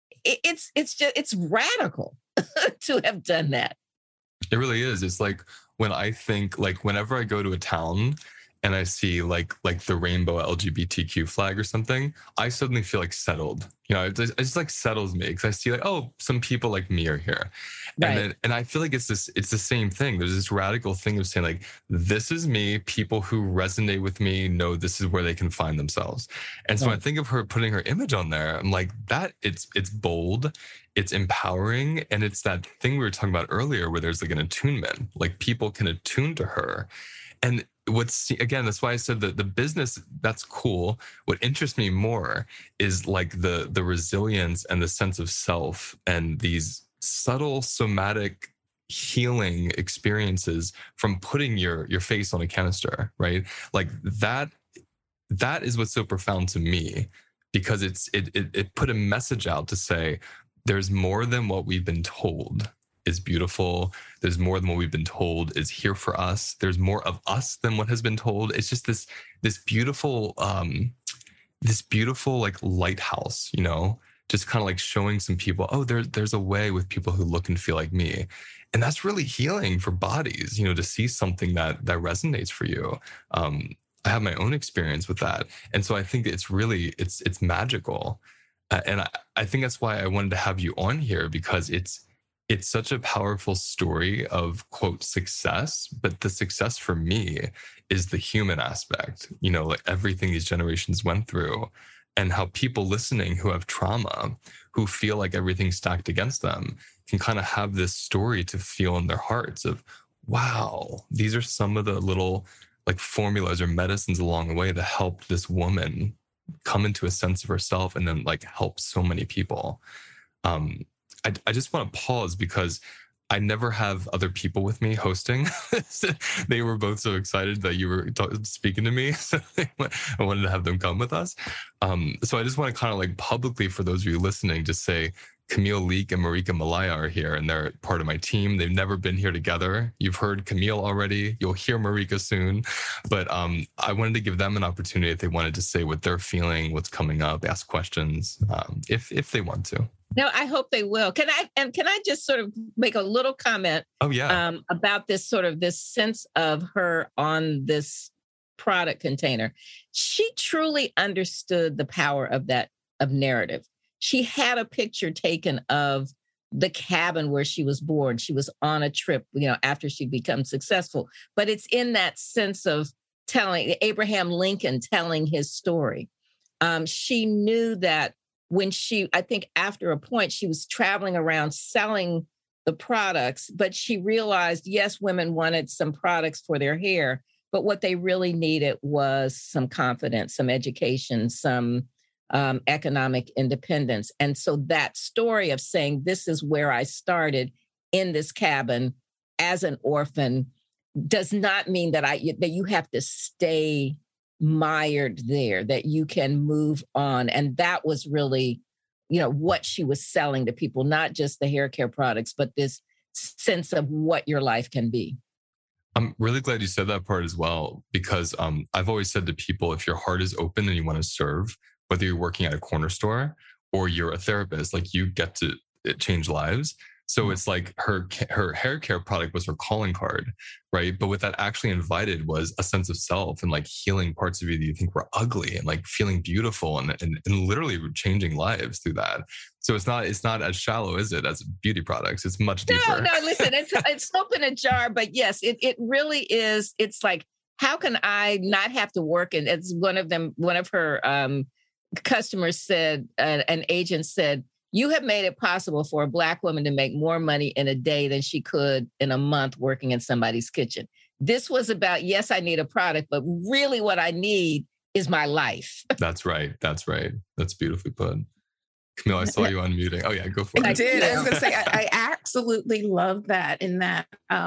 it's radical to have done that. It really is. It's like when I think, like, whenever I go to a town and I see like the rainbow LGBTQ flag or something, I suddenly feel like settled. It just like settles me because I see like, oh, some people like me are here. Right. And I feel like it's the same thing. There's this radical thing of saying like, this is me. People who resonate with me know this is where they can find themselves. And so Right. when I think of her putting her image on there, I'm like, that it's bold, it's empowering, and it's that thing we were talking about earlier where there's like an attunement, like people can attune to her. And that's why I said that the business, that's cool. What interests me more is like the resilience and the sense of self and these subtle somatic healing experiences from putting your face on a canister, right? Like that is what's so profound to me, because it put a message out to say there's more than what we've been told is beautiful. There's more than what we've been told is here for us. There's more of us than what has been told. It's just this beautiful like lighthouse, just kind of like showing some people, oh, there's a way with people who look and feel like me. And that's really healing for bodies, to see something that resonates for you. I have my own experience with that. And so I think it's really, it's magical. And I think that's why I wanted to have you on here, because it's such a powerful story of, quote, success. But the success for me is the human aspect, like everything these generations went through, and how people listening who have trauma, who feel like everything's stacked against them, can kind of have this story to feel in their hearts of, wow, these are some of the little like formulas or medicines along the way that helped this woman come into a sense of herself and then like help so many people. I just want to pause because I never have other people with me hosting. They were both so excited that you were speaking to me. So I wanted to have them come with us. So I just want to kind of like publicly, for those of you listening, just say Camille Leake and Marika Malaya are here, and they're part of my team. They've never been here together. You've heard Camille already. You'll hear Marika soon. But I wanted to give them an opportunity if they wanted to say what they're feeling, what's coming up, ask questions, if they want to. No, I hope they will. Can I just sort of make a little comment? Oh, yeah. About this sort of this sense of her on this product container. She truly understood the power of narrative. She had a picture taken of the cabin where she was born. She was on a trip, after she'd become successful. But it's in that sense of telling Abraham Lincoln telling his story. She knew that when I think after a point, she was traveling around selling the products, but she realized, yes, women wanted some products for their hair, but what they really needed was some confidence, some education, some economic independence. And so that story of saying, this is where I started in this cabin as an orphan, does not mean that you have to stay mired there, that you can move on. And that was really, what she was selling to people, not just the hair care products, but this sense of what your life can be. I'm really glad you said that part as well, because I've always said to people, if your heart is open and you want to serve, whether you're working at a corner store or you're a therapist, like you get to change lives. So it's like her hair care product was her calling card, right? But what that actually invited was a sense of self and like healing parts of you that you think were ugly, and like feeling beautiful and literally changing lives through that. So it's not as shallow, is it, as beauty products? It's much deeper. No, listen, it's open a jar, but yes, it really is. It's like, how can I not have to work? And it's one of her customers said, an agent said, you have made it possible for a Black woman to make more money in a day than she could in a month working in somebody's kitchen. This was about, yes, I need a product, but really what I need is my life. That's right. That's beautifully put. Camille, I saw you unmuting. Oh yeah, go for it. I did. I was going to say, I absolutely love that. In that,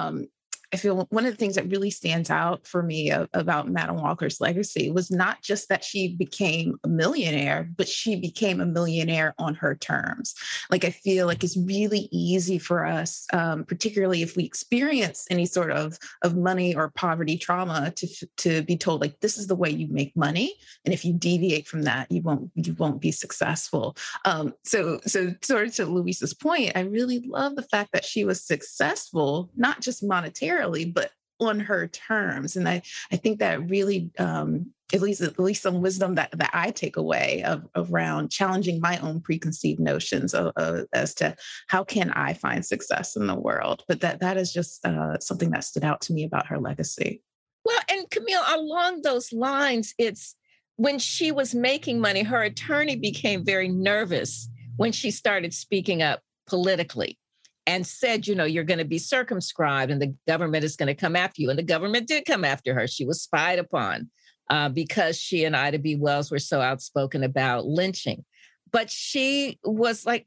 I feel one of the things that really stands out for me about Madam Walker's legacy was not just that she became a millionaire, but she became a millionaire on her terms. Like, I feel like it's really easy for us, particularly if we experience any sort of money or poverty trauma, to be told, like, this is the way you make money. And if you deviate from that, you won't be successful. So sort of to Luis's point, I really love the fact that she was successful, not just monetarily, but on her terms. And I think that really, at least some wisdom that I take away around challenging my own preconceived notions as to how can I find success in the world. But that is just something that stood out to me about her legacy. Well, and Camille, along those lines, it's when she was making money, her attorney became very nervous when she started speaking up politically and said, you're going to be circumscribed and the government is going to come after you. And the government did come after her. She was spied upon because she and Ida B. Wells were so outspoken about lynching. But she was like,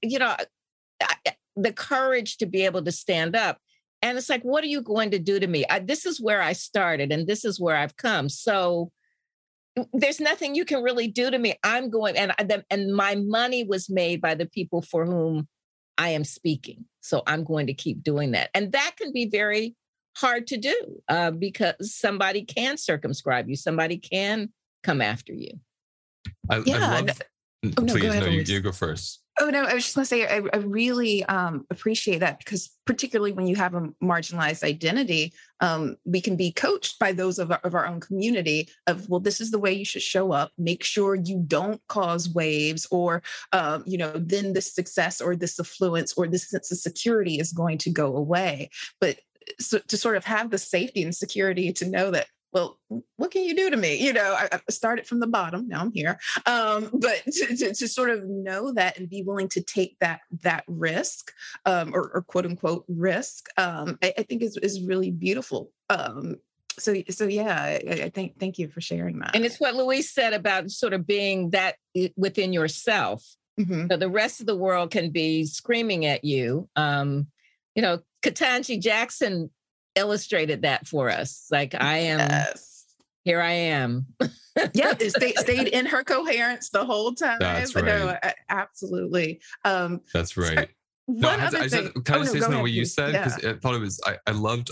the courage to be able to stand up. And it's like, what are you going to do to me? This is where I started and this is where I've come. So there's nothing you can really do to me. I'm going, and my money was made by the people for whom I am speaking. So I'm going to keep doing that. And that can be very hard to do because somebody can circumscribe you. Somebody can come after you. I love... Please, you go first. Oh, no, I was just going to say, I really appreciate that, because particularly when you have a marginalized identity, we can be coached by those of our own community of, well, this is the way you should show up. Make sure you don't cause waves or, then this success or this affluence or this sense of security is going to go away. But so, to sort of have the safety and security to know that, well, what can you do to me? I started from the bottom. Now I'm here. But to sort of know that and be willing to take that risk or quote unquote risk, I think is really beautiful. So yeah, I think, thank you for sharing that. And it's what Luis said about sort of being that within yourself. Mm-hmm. So the rest of the world can be screaming at you. Ketanji Jackson illustrated that for us. Like, I am, Yes. here I am. Yeah, it stayed in her coherence the whole time. That's right. No, absolutely. That's right. One other thing. Can I say something what you please. said? Because Yeah. I thought it was, I loved,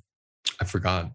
I forgot.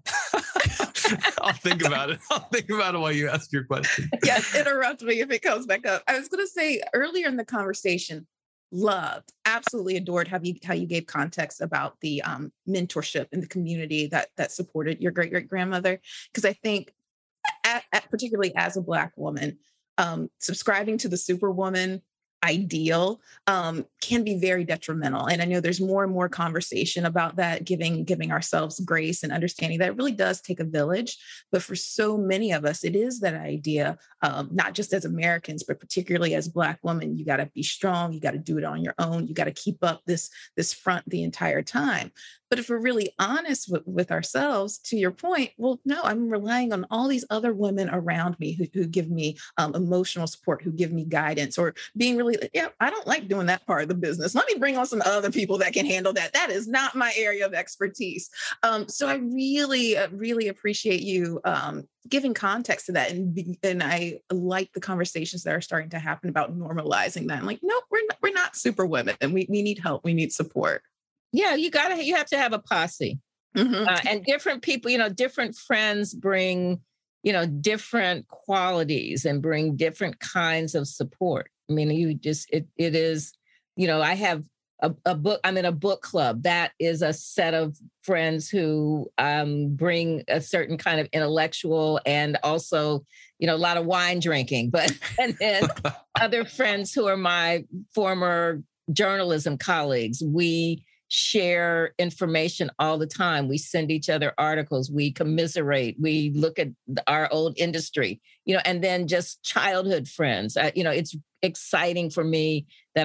I'll think about it. I'll think about it while you ask your question. Yes, interrupt me if it comes back up. I was going to say earlier in the conversation, loved, absolutely adored how you gave context about the mentorship in the community that supported your great grandmother. Because I think, particularly as a Black woman, subscribing to the Superwoman ideal can be very detrimental. And I know there's more and more conversation about that, giving ourselves grace and understanding that it really does take a village. But for so many of us, it is that idea, not just as Americans, but particularly as Black women, you got to be strong. You got to do it on your own. You got to keep up this front the entire time. But if we're really honest with ourselves, to your point, well, no, I'm relying on all these other women around me who give me emotional support, who give me guidance, or being really, I don't like doing that part of the business. Let me bring on some other people that can handle that. That is not my area of expertise. So I really, really appreciate you giving context to that. And I like the conversations that are starting to happen about normalizing that. I'm like, no, we're not super women, and we need help. We need support. Yeah, you have to have a posse. Mm-hmm. And different people, different friends bring, different qualities and bring different kinds of support. I mean, it is, I have a book, I'm in a book club. That is a set of friends who bring a certain kind of intellectual and also, a lot of wine drinking, and then other friends who are my former journalism colleagues. We share information all the time. We send each other articles. We commiserate. We look at our old industry, and then just childhood friends. It's exciting for me that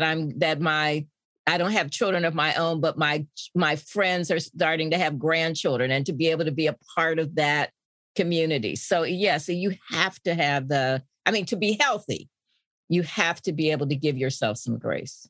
I don't have children of my own, but my friends are starting to have grandchildren, and to be able to be a part of that community. So you have to have to be healthy, you have to be able to give yourself some grace.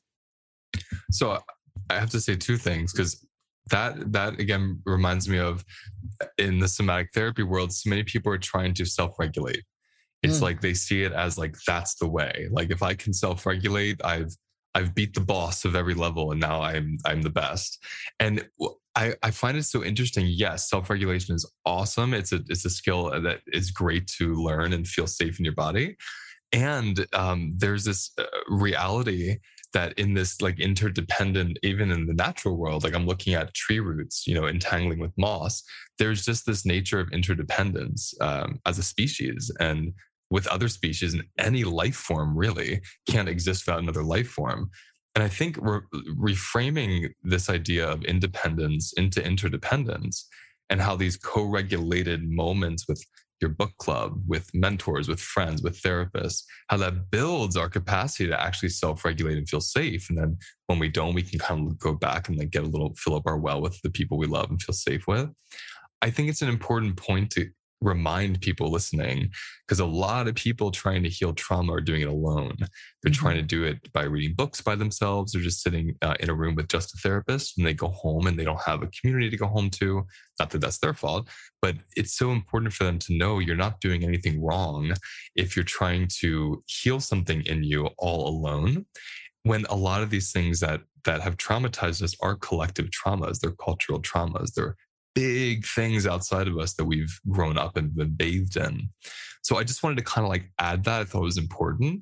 So I have to say two things, because that again reminds me of, in the somatic therapy world, so many people are trying to self-regulate. It's like they see it as like, that's the way. Like, if I can self-regulate, I've beat the boss of every level, and now I'm the best. And I find it so interesting. Yes, self-regulation is awesome. It's a skill that is great to learn and feel safe in your body. And there's this reality that in this like interdependent, even in the natural world, like I'm looking at tree roots, entangling with moss, there's just this nature of interdependence as a species, and with other species, and any life form really can't exist without another life form. And I think we're reframing this idea of independence into interdependence, and how these co-regulated moments with your book club, with mentors, with friends, with therapists, how that builds our capacity to actually self-regulate and feel safe. And then when we don't, we can kind of go back and like fill up our well with the people we love and feel safe with. I think it's an important point to remind people listening, because a lot of people trying to heal trauma are doing it alone. They're trying to do it by reading books by themselves. They're just sitting in a room with just a therapist, and they go home and they don't have a community to go home to. Not that that's their fault, but it's so important for them to know you're not doing anything wrong if you're trying to heal something in you all alone. When a lot of these things that have traumatized us are collective traumas, they're cultural traumas, they're big things outside of us that we've grown up and been bathed in. So I just wanted to kind of like add that. I thought it was important.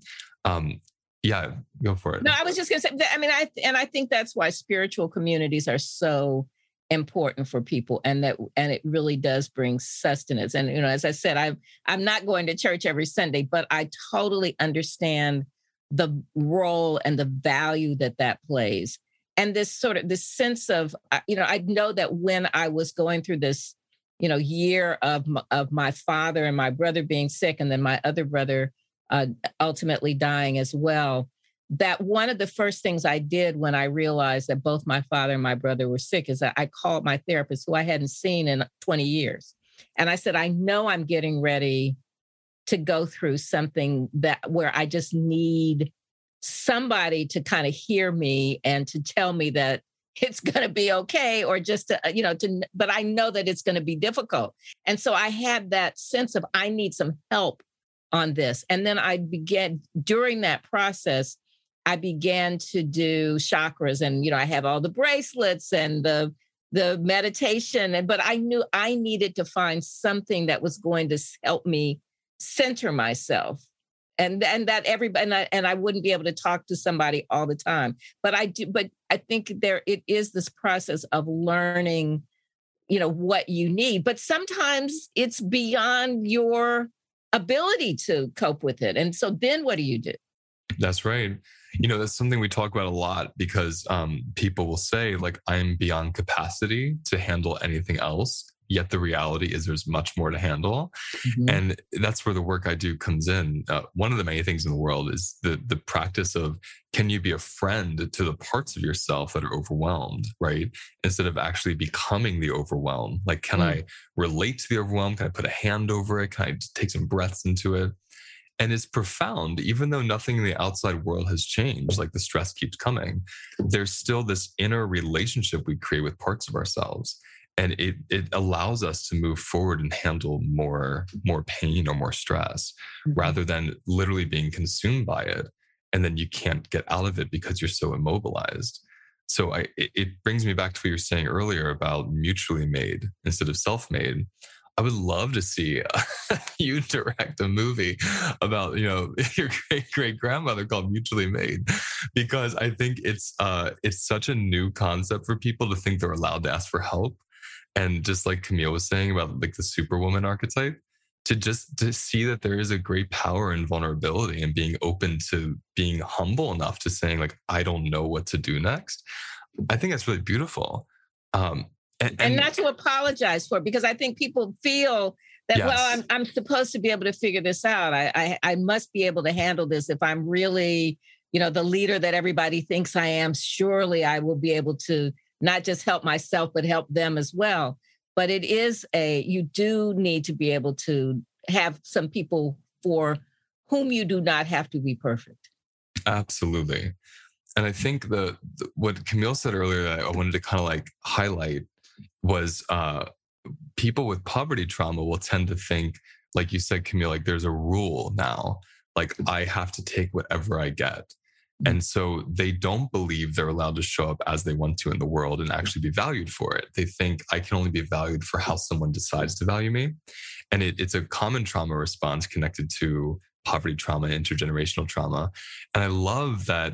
Yeah, go for it. No, I was just going to say, I think that's why spiritual communities are so important for people, and it really does bring sustenance. And, as I said, I'm not going to church every Sunday, but I totally understand the role and the value that plays. And this sense of, I know that when I was going through this, year of my father and my brother being sick, and then my other brother ultimately dying as well, that one of the first things I did when I realized that both my father and my brother were sick is that I called my therapist, who I hadn't seen in 20 years. And I said, I know I'm getting ready to go through something where I just need somebody to kind of hear me and to tell me that it's going to be okay, or just but I know that it's going to be difficult. And so I had that sense of, I need some help on this. And then I began, during that process, I began to do chakras, and, I have all the bracelets and the meditation. But I knew I needed to find something that was going to help me center myself. And that everybody, and I wouldn't be able to talk to somebody all the time, but I think it is this process of learning, what you need, but sometimes it's beyond your ability to cope with it. And so then what do you do? That's right. That's something we talk about a lot, because people will say, like, I'm beyond capacity to handle anything else. Yet the reality is there's much more to handle. Mm-hmm. And that's where the work I do comes in. One of the many things in the world is the practice of, can you be a friend to the parts of yourself that are overwhelmed, right? Instead of actually becoming the overwhelm. Like, can I relate to the overwhelm? Can I put a hand over it? Can I take some breaths into it? And it's profound, even though nothing in the outside world has changed, like the stress keeps coming, there's still this inner relationship we create with parts of ourselves. And it allows us to move forward and handle more pain or more stress, rather than literally being consumed by it. And then you can't get out of it because you're so immobilized. So it brings me back to what you were saying earlier about mutually made instead of self-made. I would love to see you direct a movie about, your great grandmother called Mutually Made, because I think it's such a new concept for people to think they're allowed to ask for help. And just like Camille was saying about, like, the superwoman archetype, to see that there is a great power in vulnerability and being open to being humble enough to saying, like, I don't know what to do next. I think that's really beautiful. And not to apologize for it, because I think people feel that, yes, well, I'm supposed to be able to figure this out. I must be able to handle this. If I'm really, the leader that everybody thinks I am, surely I will be able to not just help myself, but help them as well. But you do need to be able to have some people for whom you do not have to be perfect. Absolutely. And I think what Camille said earlier that I wanted to kind of like highlight was people with poverty trauma will tend to think, like you said, Camille, like there's a rule now, like I have to take whatever I get. And so they don't believe they're allowed to show up as they want to in the world and actually be valued for it. They think I can only be valued for how someone decides to value me. And it's a common trauma response connected to poverty trauma, intergenerational trauma. And I love that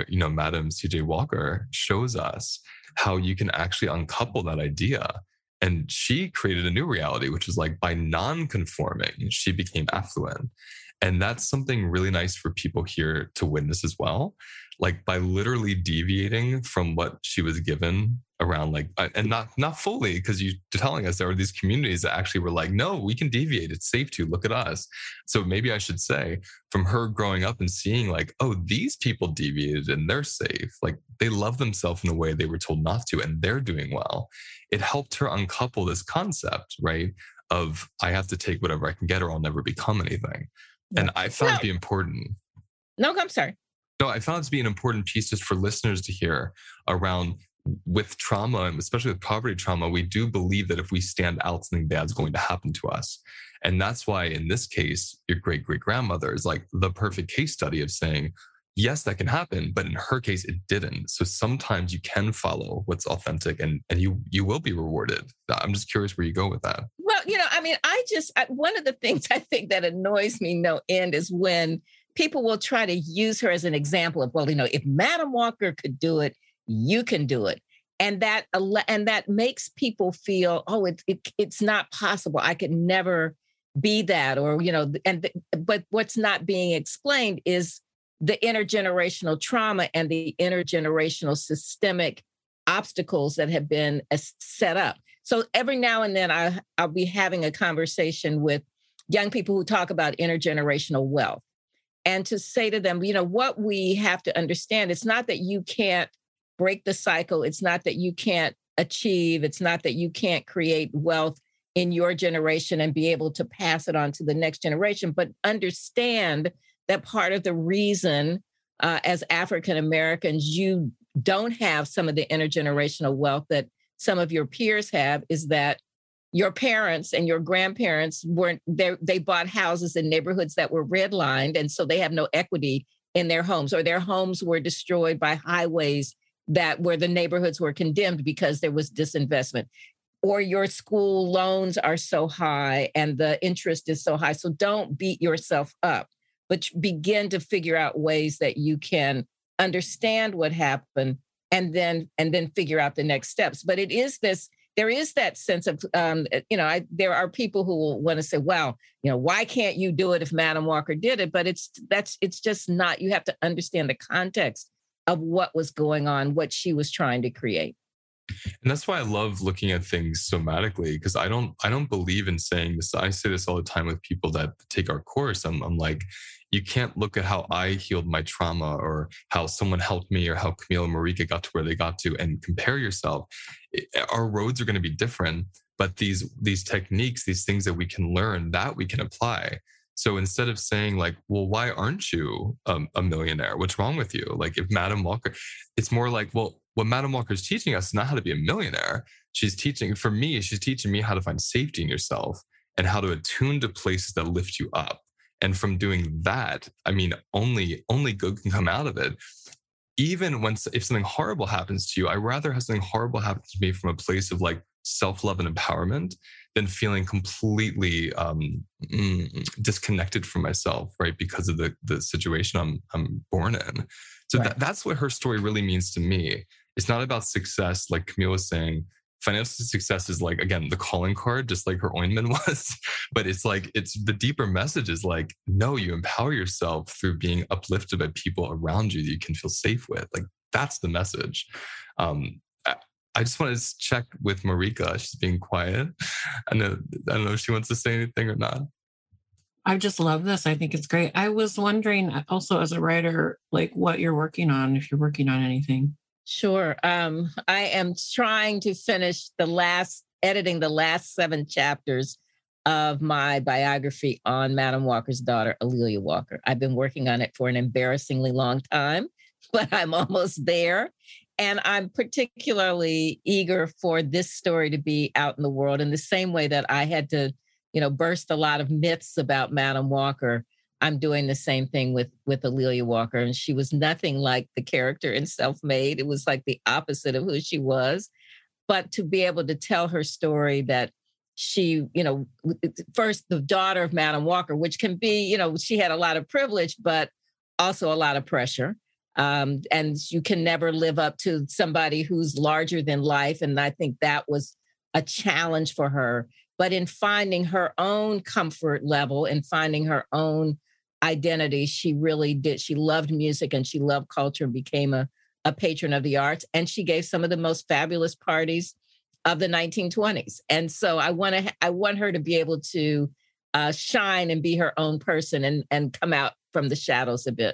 Madam C.J. Walker shows us how you can actually uncouple that idea. And she created a new reality, which is like by non-conforming, she became affluent. And that's something really nice for people here to witness as well. Like by literally deviating from what she was given around, like, and not fully, because you're telling us there were these communities that actually were like, no, we can deviate. It's safe to look at us. So maybe I should say, from her growing up and seeing like, oh, these people deviated and they're safe. Like they love themselves in a way they were told not to, and they're doing well. It helped her uncouple this concept, right? Of I have to take whatever I can get or I'll never become anything. And I found it to be important. No, I'm sorry. No, I found it to be an important piece just for listeners to hear around with trauma, and especially with poverty trauma, we do believe that if we stand out, something bad is going to happen to us. And that's why in this case, your great-great-grandmother is like the perfect case study of saying, yes, that can happen, but in her case, it didn't. So sometimes you can follow what's authentic and you will be rewarded. I'm just curious where you go with that. Well, one of the things I think that annoys me no end is when people will try to use her as an example of, well, if Madam Walker could do it, you can do it. And that makes people feel, oh, it's not possible. I could never be that, or, but what's not being explained is the intergenerational trauma and the intergenerational systemic obstacles that have been set up. So every now and then I'll be having a conversation with young people who talk about intergenerational wealth, and to say to them, what we have to understand, it's not that you can't break the cycle. It's not that you can't achieve. It's not that you can't create wealth in your generation and be able to pass it on to the next generation, but understand that part of the reason as African Americans, you don't have some of the intergenerational wealth that some of your peers have is that your parents and your grandparents weren't there. They bought houses in neighborhoods that were redlined. And so they have no equity in their homes, or their homes were destroyed by highways that where the neighborhoods were condemned because there was disinvestment. Or your school loans are so high and the interest is so high. So don't beat yourself up, but begin to figure out ways that you can understand what happened and then figure out the next steps. But there is that sense of, there are people who will want to say, well, why can't you do it if Madam Walker did it? But it's just not, you have to understand the context of what was going on, what she was trying to create. And that's why I love looking at things somatically, because I don't believe in saying this. I say this all the time with people that take our course. I'm like, you can't look at how I healed my trauma or how someone helped me or how Camille and Marika got to where they got to and compare yourself. Our roads are going to be different, but these techniques, these things that we can learn, that we can apply. So instead of saying like, well, why aren't you a millionaire? What's wrong with you? Like if Madam Walker, it's more like, well, what Madam Walker is teaching us is not how to be a millionaire. She's teaching me how to find safety in yourself and how to attune to places that lift you up. And from doing that, I mean, only good can come out of it. Even if something horrible happens to you, I'd rather have something horrible happen to me from a place of like self-love and empowerment than feeling completely disconnected from myself, right? Because of the situation I'm born in. So right. That's what her story really means to me. It's not about success, like Camille was saying. Financial success is like, again, the calling card, just like her ointment was. But it's the deeper message is like, no, you empower yourself through being uplifted by people around you that you can feel safe with. Like, that's the message. I just want to check with Marika. She's being quiet. I don't know if she wants to say anything or not. I just love this. I think it's great. I was wondering also as a writer, like what you're working on, if you're working on anything. Sure. I am trying to finish editing the last 7 chapters of my biography on Madam Walker's daughter, A'Lelia Walker. I've been working on it for an embarrassingly long time, but I'm almost there. And I'm particularly eager for this story to be out in the world in the same way that I had to, burst a lot of myths about Madam Walker. I'm doing the same thing with A'Lelia Walker. And she was nothing like the character in Self-Made. It was like the opposite of who she was. But to be able to tell her story that she, first the daughter of Madam Walker, which can be, she had a lot of privilege, but also a lot of pressure. And you can never live up to somebody who's larger than life. And I think that was a challenge for her. But in finding her own comfort level and finding her own identity, she really did. She loved music and she loved culture and became a patron of the arts. And she gave some of the most fabulous parties of the 1920s. And so I want her to be able to shine and be her own person and come out from the shadows a bit.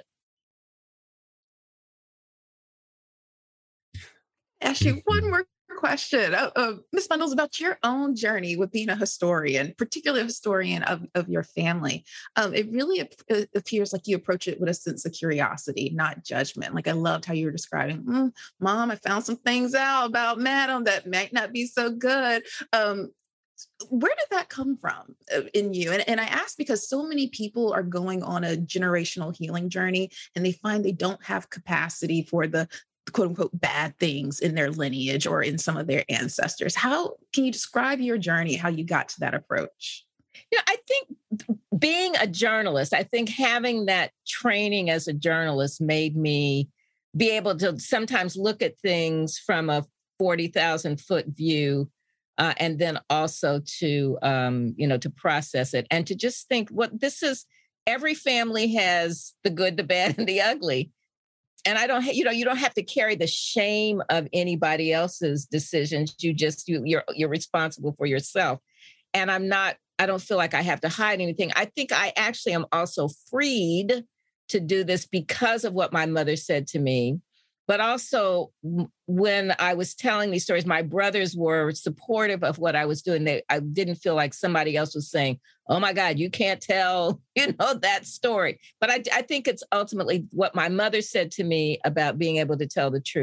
Actually, one more question. Ms. Bundles, about your own journey with being a historian, particularly a historian of your family. It really appears like you approach it with a sense of curiosity, not judgment. Like I loved how you were describing, Mom, I found some things out about Madam that might not be so good. Where did that come from in you? And I ask because so many people are going on a generational healing journey and they find they don't have capacity for the quote unquote bad things in their lineage or in some of their ancestors. How can you describe your journey, how you got to that approach? I think being a journalist, I think having that training as a journalist made me be able to sometimes look at things from a 40,000 foot view and then also to, to process it and to just think what this is. Every family has the good, the bad, and the ugly. And I don't, you don't have to carry the shame of anybody else's decisions. You're responsible for yourself. And I don't feel like I have to hide anything. I think I actually am also freed to do this because of what my mother said to me. But also when I was telling these stories, my brothers were supportive of what I was doing. I didn't feel like somebody else was saying, oh my God, you can't tell, that story. But I think it's ultimately what my mother said to me about being able to tell the truth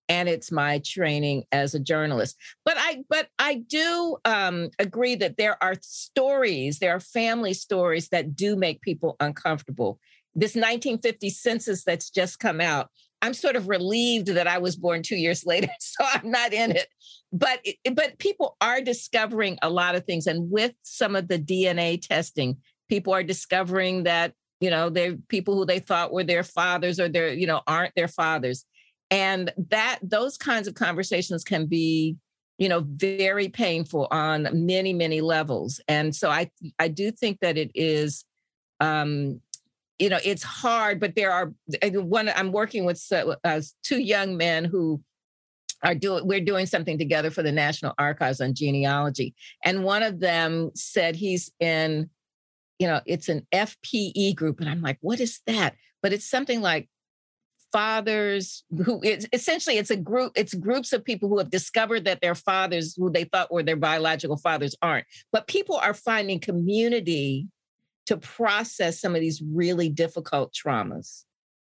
and it's my training as a journalist. But I do agree that there are family stories that do make people uncomfortable. This 1950 census that's just come out, I'm sort of relieved that I was born 2 years later, so I'm not in it. But people are discovering a lot of things. And with some of the DNA testing, people are discovering that, they're people who they thought were their fathers or aren't their fathers. And those kinds of conversations can be, very painful on many, many levels. And so I do think that it is, it's hard, but I'm working with two young men who we're doing something together for the National Archives on genealogy. And one of them said he's in, it's an FPE group. And I'm like, what is that? But it's something like fathers who it's a group, it's groups of people who have discovered that their fathers who they thought were their biological fathers aren't. But people are finding community to process some of these really difficult traumas.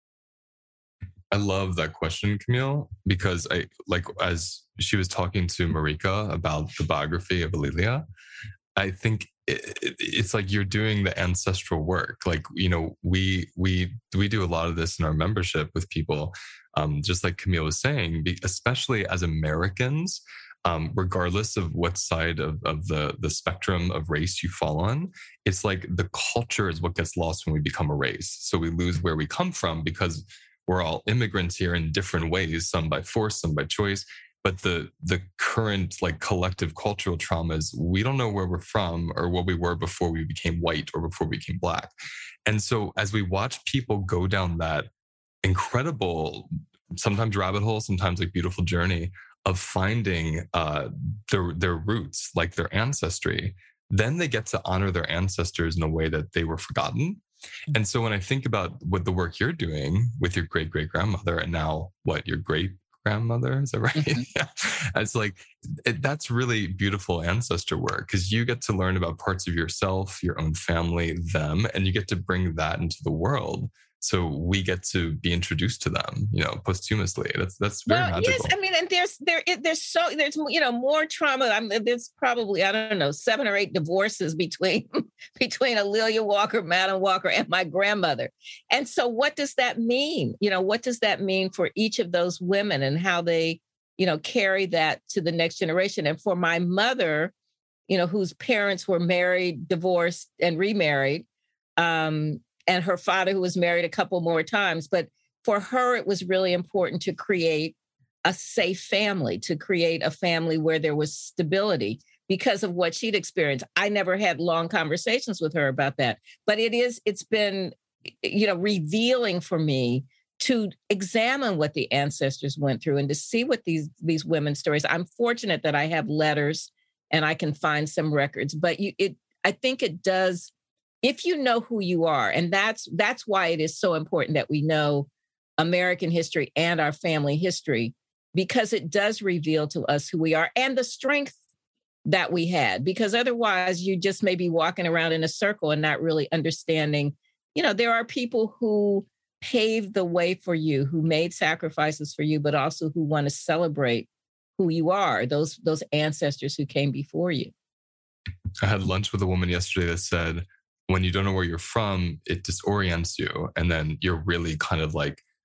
I love that question, Camille, because as she was talking to Marika about the biography of A'Lelia, I think it's like you're doing the ancestral work. Like, we do a lot of this in our membership with people, just like Camille was saying, especially as Americans, regardless of what side of the spectrum of race you fall on, it's like the culture is what gets lost when we become a race. So we lose where we come from because we're all immigrants here in different ways, some by force, some by choice. But the current collective cultural traumas, we don't know where we're from or what we were before we became white or before we became Black. And so as we watch people go down that incredible, sometimes rabbit hole, sometimes beautiful journey of finding their roots, like their ancestry, then they get to honor their ancestors in a way that they were forgotten. And so when I think about what the work you're doing with your great-great-grandmother and now your great-grandmother, is that right? Mm-hmm. Yeah. It's that's really beautiful ancestor work because you get to learn about parts of yourself, your own family, them, and you get to bring that into the world. So we get to be introduced to them, posthumously. That's very magical. Yes, I mean, and there's more trauma. There's probably 7 or 8 divorces between A'Lelia Walker, Madam Walker, and my grandmother. And so, what does that mean? What does that mean for each of those women and how they, carry that to the next generation? And for my mother, whose parents were married, divorced, and remarried. And her father, who was married a couple more times. But for her, it was really important to create a safe family, to create a family where there was stability because of what she'd experienced. I never had long conversations with her about that. But it's been, revealing for me to examine what the ancestors went through and to see what these women's stories. I'm fortunate that I have letters and I can find some records. But I think it does. If you know who you are, and that's why it is so important that we know American history and our family history, because it does reveal to us who we are and the strength that we had, because otherwise you just may be walking around in a circle and not really understanding, there are people who paved the way for you, who made sacrifices for you, but also who want to celebrate who you are, those ancestors who came before you. I had lunch with a woman yesterday that said, when you don't know where you're from, it disorients you. And then you're really kind of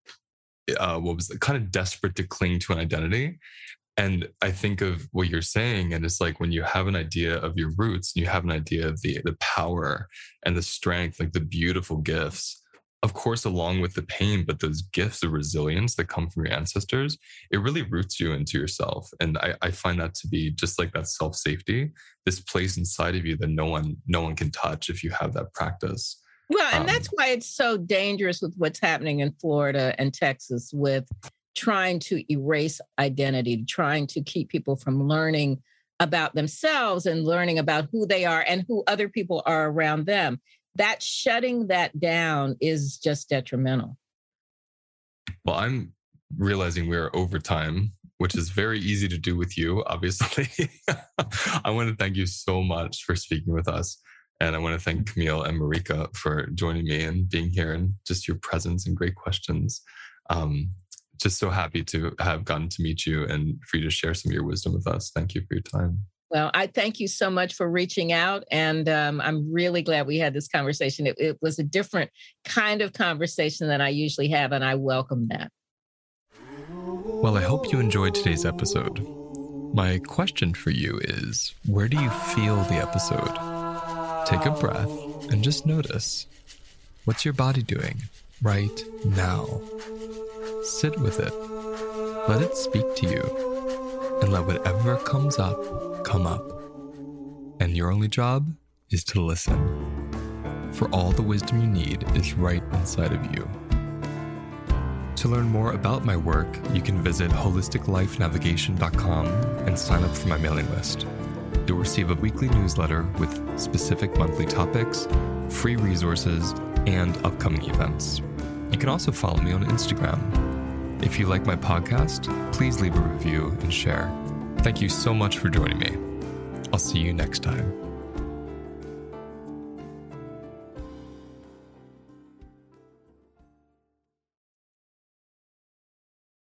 kind of desperate to cling to an identity. And I think of what you're saying, and it's when you have an idea of your roots, and you have an idea of the power and the strength, the beautiful gifts, of course, along with the pain, but those gifts of resilience that come from your ancestors, it really roots you into yourself. And I find that to be just that self-safety, this place inside of you that no one can touch if you have that practice. Well, and that's why it's so dangerous with what's happening in Florida and Texas with trying to erase identity, trying to keep people from learning about themselves and learning about who they are and who other people are around them. That shutting that down is just detrimental. Well, I'm realizing we're over time, which is very easy to do with you, obviously. I want to thank you so much for speaking with us. And I want to thank Camille and Marika for joining me and being here and just your presence and great questions. just so happy to have gotten to meet you and for you to share some of your wisdom with us. Thank you for your time. Well, I thank you so much for reaching out. And I'm really glad we had this conversation. It was a different kind of conversation than I usually have, and I welcome that. Well, I hope you enjoyed today's episode. My question for you is, where do you feel the episode? Take a breath and just notice. What's your body doing right now? Sit with it. Let it speak to you. And let whatever comes up, come up. And your only job is to listen. For all the wisdom you need is right inside of you. To learn more about my work, you can visit holisticlifenavigation.com and sign up for my mailing list. You'll receive a weekly newsletter with specific monthly topics, free resources, and upcoming events. You can also follow me on Instagram. If you like my podcast, please leave a review and share. Thank you so much for joining me. I'll see you next time.